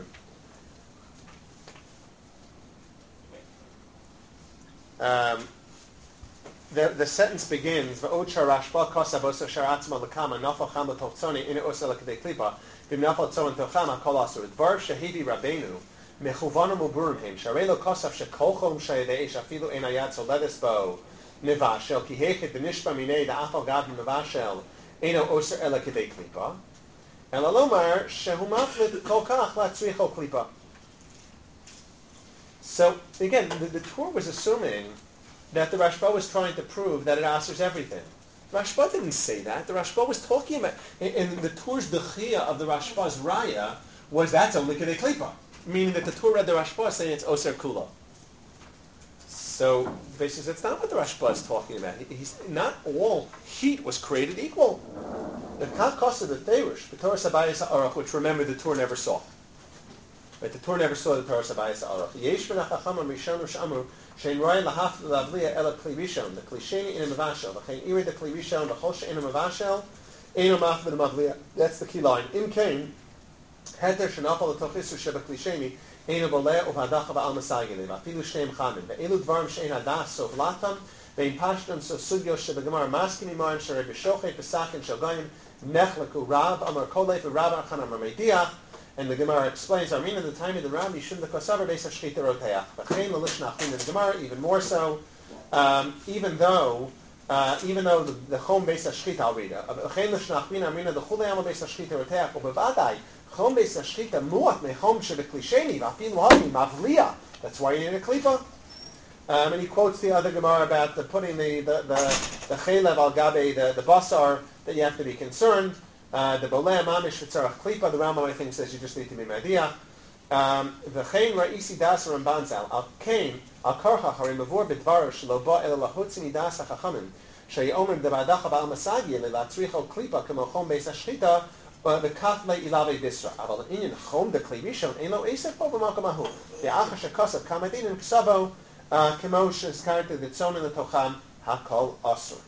The sentence begins, V'od Sharashba Kasa Bosa Sharatzma L'kama Nafal Cham L'Tovtzoni Ine Osa L'Kedei Klipa V'im Nafal Tzon Tochama Kol Asur Devar Shehevi Rabbeinu Mechuvanu Muburim Him Sharelo Kosaf Shekolchom Shayedei Shafilu Ein Ayad Soledes Bo Nevashel Ki Hechet B'Nishba Minei Da'afal Gad Nevashel Eino Osa Ela Kedei Klipa Ela Lomar Shehu Maflit Kol Kach Latzricho Klipa. So again, the Torah was assuming that the Rashba was trying to prove that it answers everything. The Rashba didn't say that. The Rashba was talking about, in the Torah's dechia of the Rashba's raya was that's only Kedei Klipa, meaning that the Torah read the Rashba saying it's Oser Kula. So basically, that's not what the Rashba is talking about. He's not all heat was created equal. The Kach of the Terush, the Torah Sabayis Arach, which remember the Torah never saw. Right, the Torah never saw the Torah Sabayis Arach. Yesh ben Achacham Rishon Shamur. Shein roy lahaf lavliya ela kli rishon the klisheni in a mavashel v'chein iri the kli rishon v'chol she'in a mavashel ein maf v'd mavliya. That's the key line. In kain heter shenafal l'tochisu sheba klisheni ein boleh uvadacha ba'al masagili v'afilu shneim chamin ve'elu dvarim she'in hadas so vlatam ve'in pashtam so sugyo sheba gemar maskin imarim shere b'shochet b'sakin shogayim nechleku rab amar kolei v'rab achan amar mediach. And the Gemara explains, Armin, at the time of the Ram, Yishum the Kosavar Beis HaShchita Roteach. V'chein l'lish nachlin in the Gemara, even more so, even though the Chom Beis HaShchita, I'll read it. V'chein l'lish nachlin, Armin, the Chulei Amo Beis HaShchita Roteach, u'bevadai, Chom Beis HaShchita muat mechom shebeklisheni, v'afilu havi mavliya. That's why you need a klipa. And he quotes the other Gemara about putting the chelev al gabe, the basar, that you have to be concerned. The Boleh Mamish V'tzarach Klipa, the Rambam I think says you just need to be Mediach. V'chein Ra'isi Das Rambanzal, Al Kain, Al Karcha Harim Mavur B'dvaro Shelo Ba Ela Lahutzi Midas HaChachamim, She'yomer D'Badacha Ba'al Masagi, Le'latzricho Klipa, K'mo Chom Beis HaShchita, V'kaf Le'ilave Bisra. Aval Inyan Chom De Kli Rishon, Ein Lo Esef Bo B'makom Ahu. V'acha Shekosav Kamadin and Ksavo, K'mo Shezkarta D'Tzon and L'Tocham, HaKol Asur.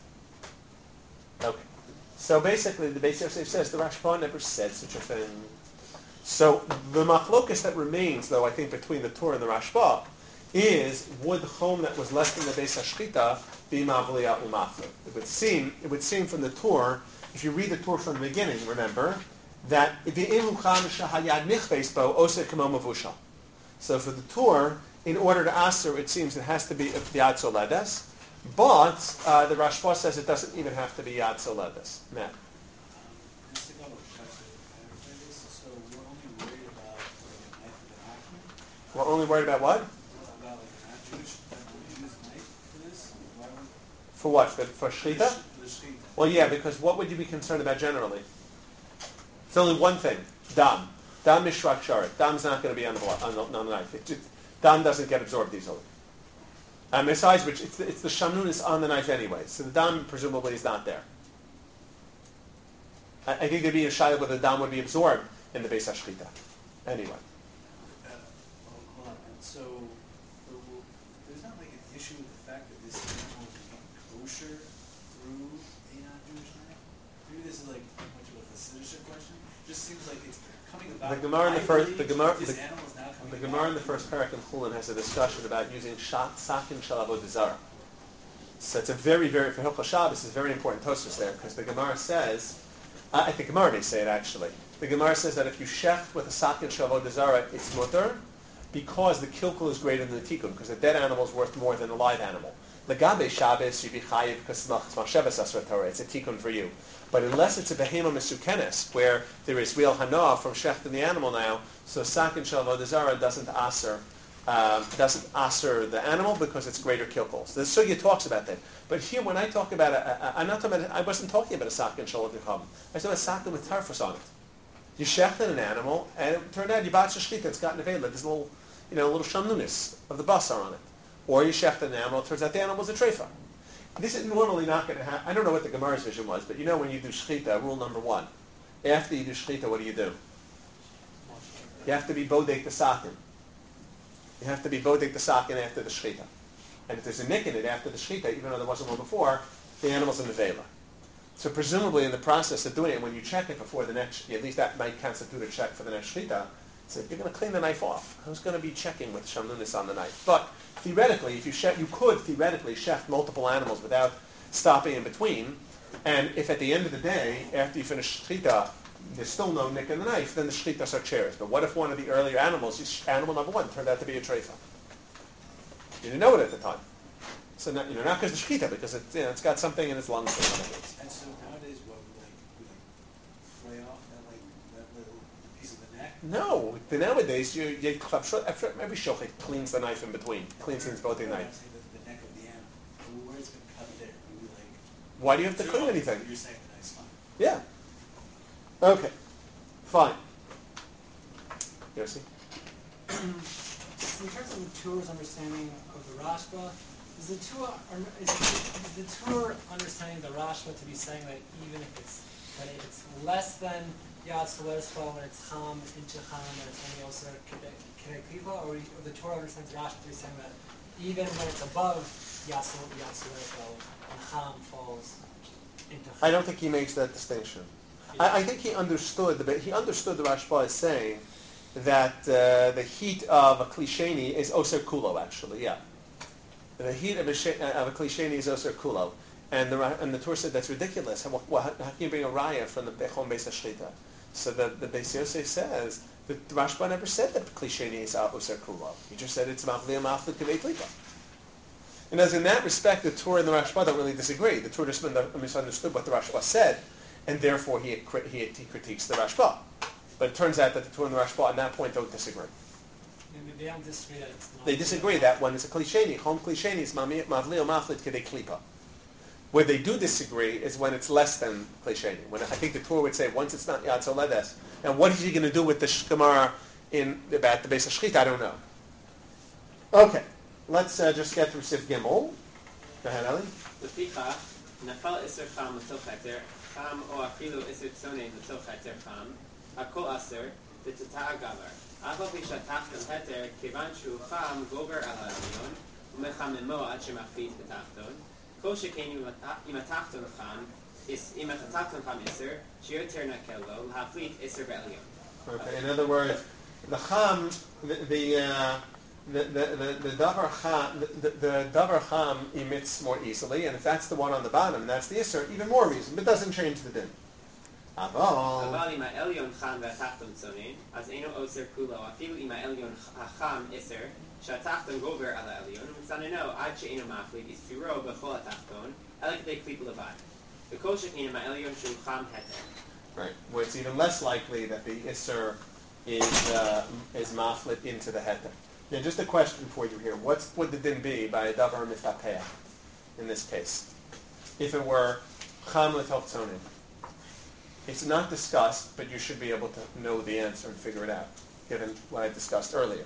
Okay. So basically, the Beis Yosef says the Rashba never said such a thing. So the machlokus that remains, though, I think, between the Torah and the Rashba, is would chom that was less than the Beis HaShchita be mavliya u'mafli? It would seem from the Torah, if you read the Torah from the beginning, remember that v'im ucham shahayad nichveis bo oser kamo mavushal. So for the Torah, in order to answer, it seems it has to be yad soledes. But the Rashba says it doesn't even have to be Yad Soledes. Matt. So we're only worried about like a knife with an acumen? We're only worried about what? About like a Jewish knife for this? For what? For Shchita? For the Shchita. Well, yeah, because what would you be concerned about generally? It's only one thing. Dam. Dam is shrak sharet. Dam's not going to be on the knife. Dam doesn't get absorbed easily. Besides which, it's the shamnunis on the knife anyway, so the dam presumably is not there. I think there'd be a shayla whether the dam would be absorbed in the Beis HaShchita. Anyway. Hold on. So there's not like an issue with the fact that this animal became kosher through a non-Jewish knife? Maybe this is like much of a facetious question. It just seems like it's coming about. The Gemara in the first, the Gemara in the first parak in Chulin has a discussion about using sakin shel avodah zarah. So it's a very, very for Hilchos Shabbos is very important tosfos there because the Gemara says, I think Gemara may say it actually. The Gemara says that if you shecht with a sakin shel avodah zarah, it's mutter because the kilkul is greater than the tikkun because a dead animal is worth more than a live animal. Legabe Shabbos you be chayiv because it's machshavas asra Torah. It's a tikkun for you. But unless it's a behema mesukenes, where there is real hana from shechting the animal now, so sakin shel avodah zarah doesn't aser the animal because it's greater kilkul. So the sugya talks about that. But here, when I talk about I wasn't talking about a sakin shel avodah zarah. I said a sakin with tarfus on it. You shechted an animal, and it turned out you bought shechita. It's got nevela. There's a little shamnunis of the basar on it. Or you shechted an animal. It turns out the animal was a treifa. This is normally not going to happen. I don't know what the Gemara's vision was, but when you do shechita, rule number one, after you do shechita, what do? You have to be bodek the sakin. You have to be bodek the sakin after the shechita. And if there's a nick in it after the shechita, even though there wasn't one before, the animal's in the vela. So presumably in the process of doing it, when you check it before the next, at least that might constitute a check for the next shechita. So you're going to clean the knife off. Who's going to be checking with shamlunis on the knife? But theoretically, if you could theoretically chef multiple animals without stopping in between, and if at the end of the day, after you finish shechita, there's still no nick in the knife, then the shechitas are cherished. But what if one of the earlier animals, animal number one, turned out to be a treifa? You didn't know it at the time. So not because the shechita, because it's got something in its lungs. And so nowadays, what we flay off that little piece of the neck? No, nowadays every shochet cleans the knife in between, cleans both the knives. The neck of the animal, where it's been cut there. You Why do you have to clean anything? You're saying the knife's fine. Yeah. Okay. Fine. Yossi? In terms of the Torah's understanding of the Rashba, is the Torah understanding the Rashba to be saying that even if it's less than Yad Solerspa when it's Cham into Cham and it's only also Kedei Klipa, or the Torah understands Rashba to be saying that even when it's above Yad Solerspa and Cham falls into Cham? I don't think he makes that distinction. I think he understood the Rashba is saying that the heat of a klisheni is oser kulo, actually, yeah. The heat of a klisheni is oser kulo. And the Torah said that's ridiculous. How can you bring a raya from the Bechon Beis HaShrita? So the Beis Yosef says that the Rashba never said that klisheni is oser kulo. He just said it's mafli mafli k'vei klipa. And as in that respect, the Torah and the Rashba don't really disagree. The Torah just misunderstood what the Rashba said, and therefore he critiques the Rashba. But it turns out that the Torah and the Rashba at that point don't disagree. They don't disagree that it's not. They disagree that when it's a klisheni, home klisheni is mavli or maflit kedei klipa. Where they do disagree is when it's less than klisheni. When I think the Torah would say once it's not yad soledes. And what is he going to do with the shkamar about the Beis HaShrita? I don't know. Okay, let's just get through Sif Gimel. Go ahead, Eli. לפיכך, נפל עשר חם לתוך היתר, חם או אפילו עשר צונן לתוך היתר חם, הכל אסר, ותתא גבר. אף על פי שהתחתון היתר, כיוון שהוא חם גובר על העליון, ומחממו עד שמחליט בתחתון, כל שכן אם התחתון חם, אם התחתון חם עשר, שיותר נקל לו, להחליט עשר בעליון. Okay, in other words, the cham, the davar cham emits more easily, and if that's the one on the bottom, that's the isser, even more reason, but doesn't change the din. אבל אם העליון חם והתחתון צונן, אז אינו אוסר כולו, אפילו אם העליון החם עשר, שהתחתון גובר על העליון, ומצננו עד שאינו מחליט איסורו בכל התחתון, אלא כדי קליפ לבד. וכל שכן אם העליון שהוא חם היתר. Right, where it's even less likely that the isser is maflit into the heter. Now, just a question for you here: what would the din be by a davar mifapeah in this case? If it were cham l'toch tzonim, it's not discussed, but you should be able to know the answer and figure it out, given what I discussed earlier.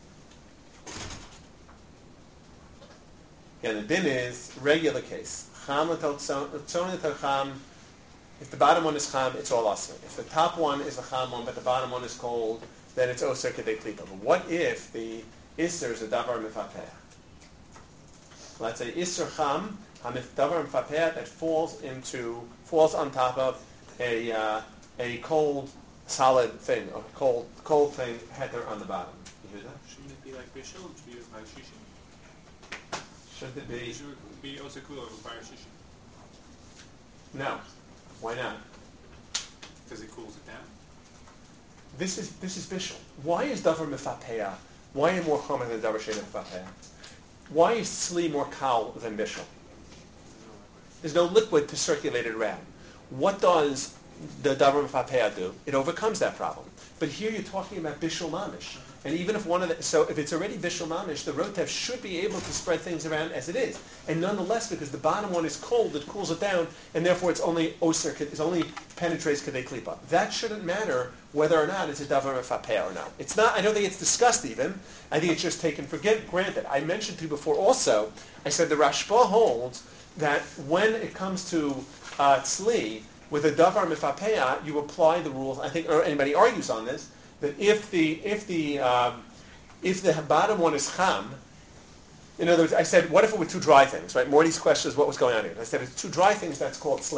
Again, the din is regular case. Cham l'toch tzonim cham. If the bottom one is cham, it's all asr. If the top one is a cham one, but the bottom one is cold, then it's oser kedei klipa. But what if the isser is a davar mifapeah? Let's say isser cham, davar mifapeah that falls on top of a cold solid thing, a cold thing heter on the bottom. You hear that? Shouldn't it be like bishul? It should be by shishim. Should it be? It should be osekulo by shishim. No. Why not? Because it cools it down. This is bishul. Why is davar mifapeah? Why is more common than davar sheina mifapeah? Why is tzli more kal than bishul? There's no liquid to circulate it around. What does the davar mifapeah do? It overcomes that problem. But here you're talking about bishul mamish. And even if if it's already bishul mamish, the rotev should be able to spread things around as it is. And nonetheless, because the bottom one is cold, it cools it down, and therefore it's only penetrates kedei klipa. That shouldn't matter whether or not it's a davar mifapeah or not. It's not. I don't think it's discussed even. I think it's just taken for granted. I mentioned to you before also. I said the Rashba holds that when it comes to tzli with a davar mifapeah, you apply the rules. I think, or anybody argues on this, that if the bottom one is cham, in other words, I said, what if it were two dry things, right? Morty's question is what was going on here. I said, it's two dry things, that's called tzli.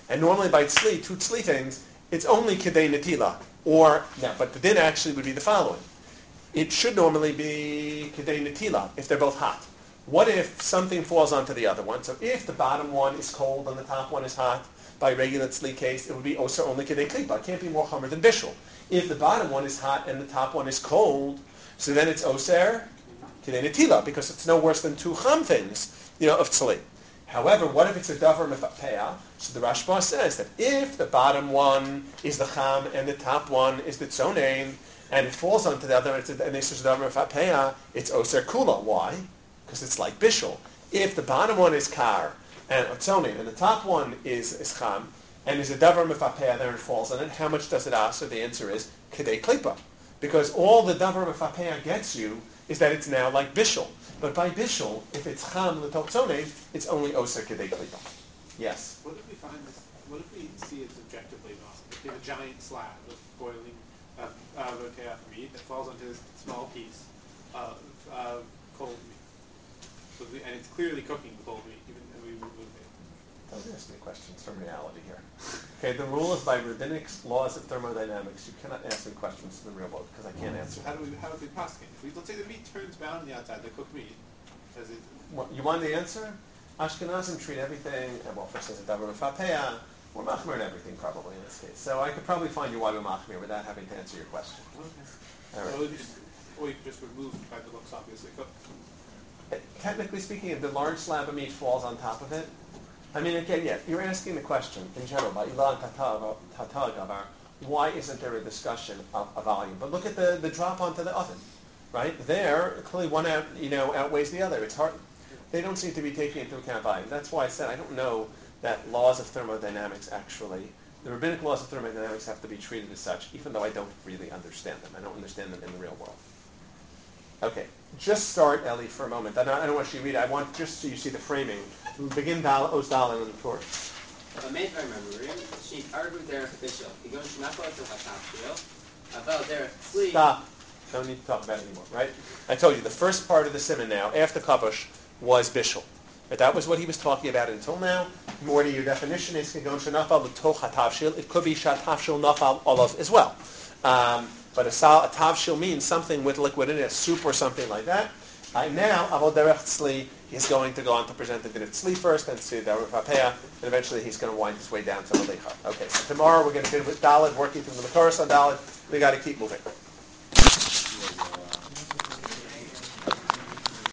And normally by tzli, two tzli things, it's only kedei netila. But the din actually would be the following. It should normally be kedei netila if they're both hot. What if something falls onto the other one? So if the bottom one is cold and the top one is hot, by regular tzli case, it would be oser only kedei klipa. It can't be more chomer than bishul. If the bottom one is hot and the top one is cold, so then it's oser kedei netila, because it's no worse than two cham things, of tzli. However, what if it's a davar mefapeah? So the Rashba says that if the bottom one is the cham and the top one is the tzonein, and it falls onto the other, and this is davar mefapeah, it's oser kula. Why? Because it's like bishul. If the bottom one is kar and tzonein, and the top one is cham, and is a davar mefapeah, then it falls on it, how much does it ask? So the answer is kedei klipa. Because all the davar mefapeah gets you is that it's now like bishul. But by bishul, if it's cham l'toktzone, it's only oser kedei klipa. Yes? What if we find this? What if we see it objectively wrong? If you have a giant slab of boiling roteach meat that falls onto this small piece of cold meat, and it's clearly cooking the cold meat, even though we remove it. Don't ask me questions from reality here. Okay, the rule is by rabbinic laws of thermodynamics, you cannot ask me questions in the real world because I can't answer. How do we prosecute? Let's say the meat turns brown on the outside, the cooked meat. Does it? You want the answer? Ashkenazim treat everything, first as a davar mefapeah. We're machmir in everything probably in this case. So I could probably find you why we're machmir without having to answer your question. Okay. All right. Or you could just remove by the looks obviously cooked. Technically speaking, if the large slab of meat falls on top of it, I mean, again, you're asking the question in general about ilan tata gavar. Why isn't there a discussion of a volume? But look at the drop onto the oven, right? There, clearly one outweighs the other. It's hard. They don't seem to be taking into account volume. That's why I said I don't know that laws of thermodynamics actually, the rabbinic laws of thermodynamics have to be treated as such, even though I don't really understand them. I don't understand them in the real world. Okay, just start, Ellie, for a moment. I don't want you to read it. I want just so you see the framing. We begin Oz Dalin in the Torah. Stop. Don't need to talk about it anymore, right? I told you, the first part of the simon now, after Kabush, was Bishul. Right? That was what he was talking about until now. More to your definition is Kegon Shanafal L'toch HaTavshil. It could be Shatavshil Nafal Olav as well. But a tavshil means something with liquid in it, a soup or something like that. Now, Avod Derech Tzli, he's going to go on to present the Din of Tzli first, and see Derech Vapeah, and eventually he's going to wind his way down to Malicha. Okay, so tomorrow we're going to begin with Dalet, working through the Makoros on Dalet. We got to keep moving.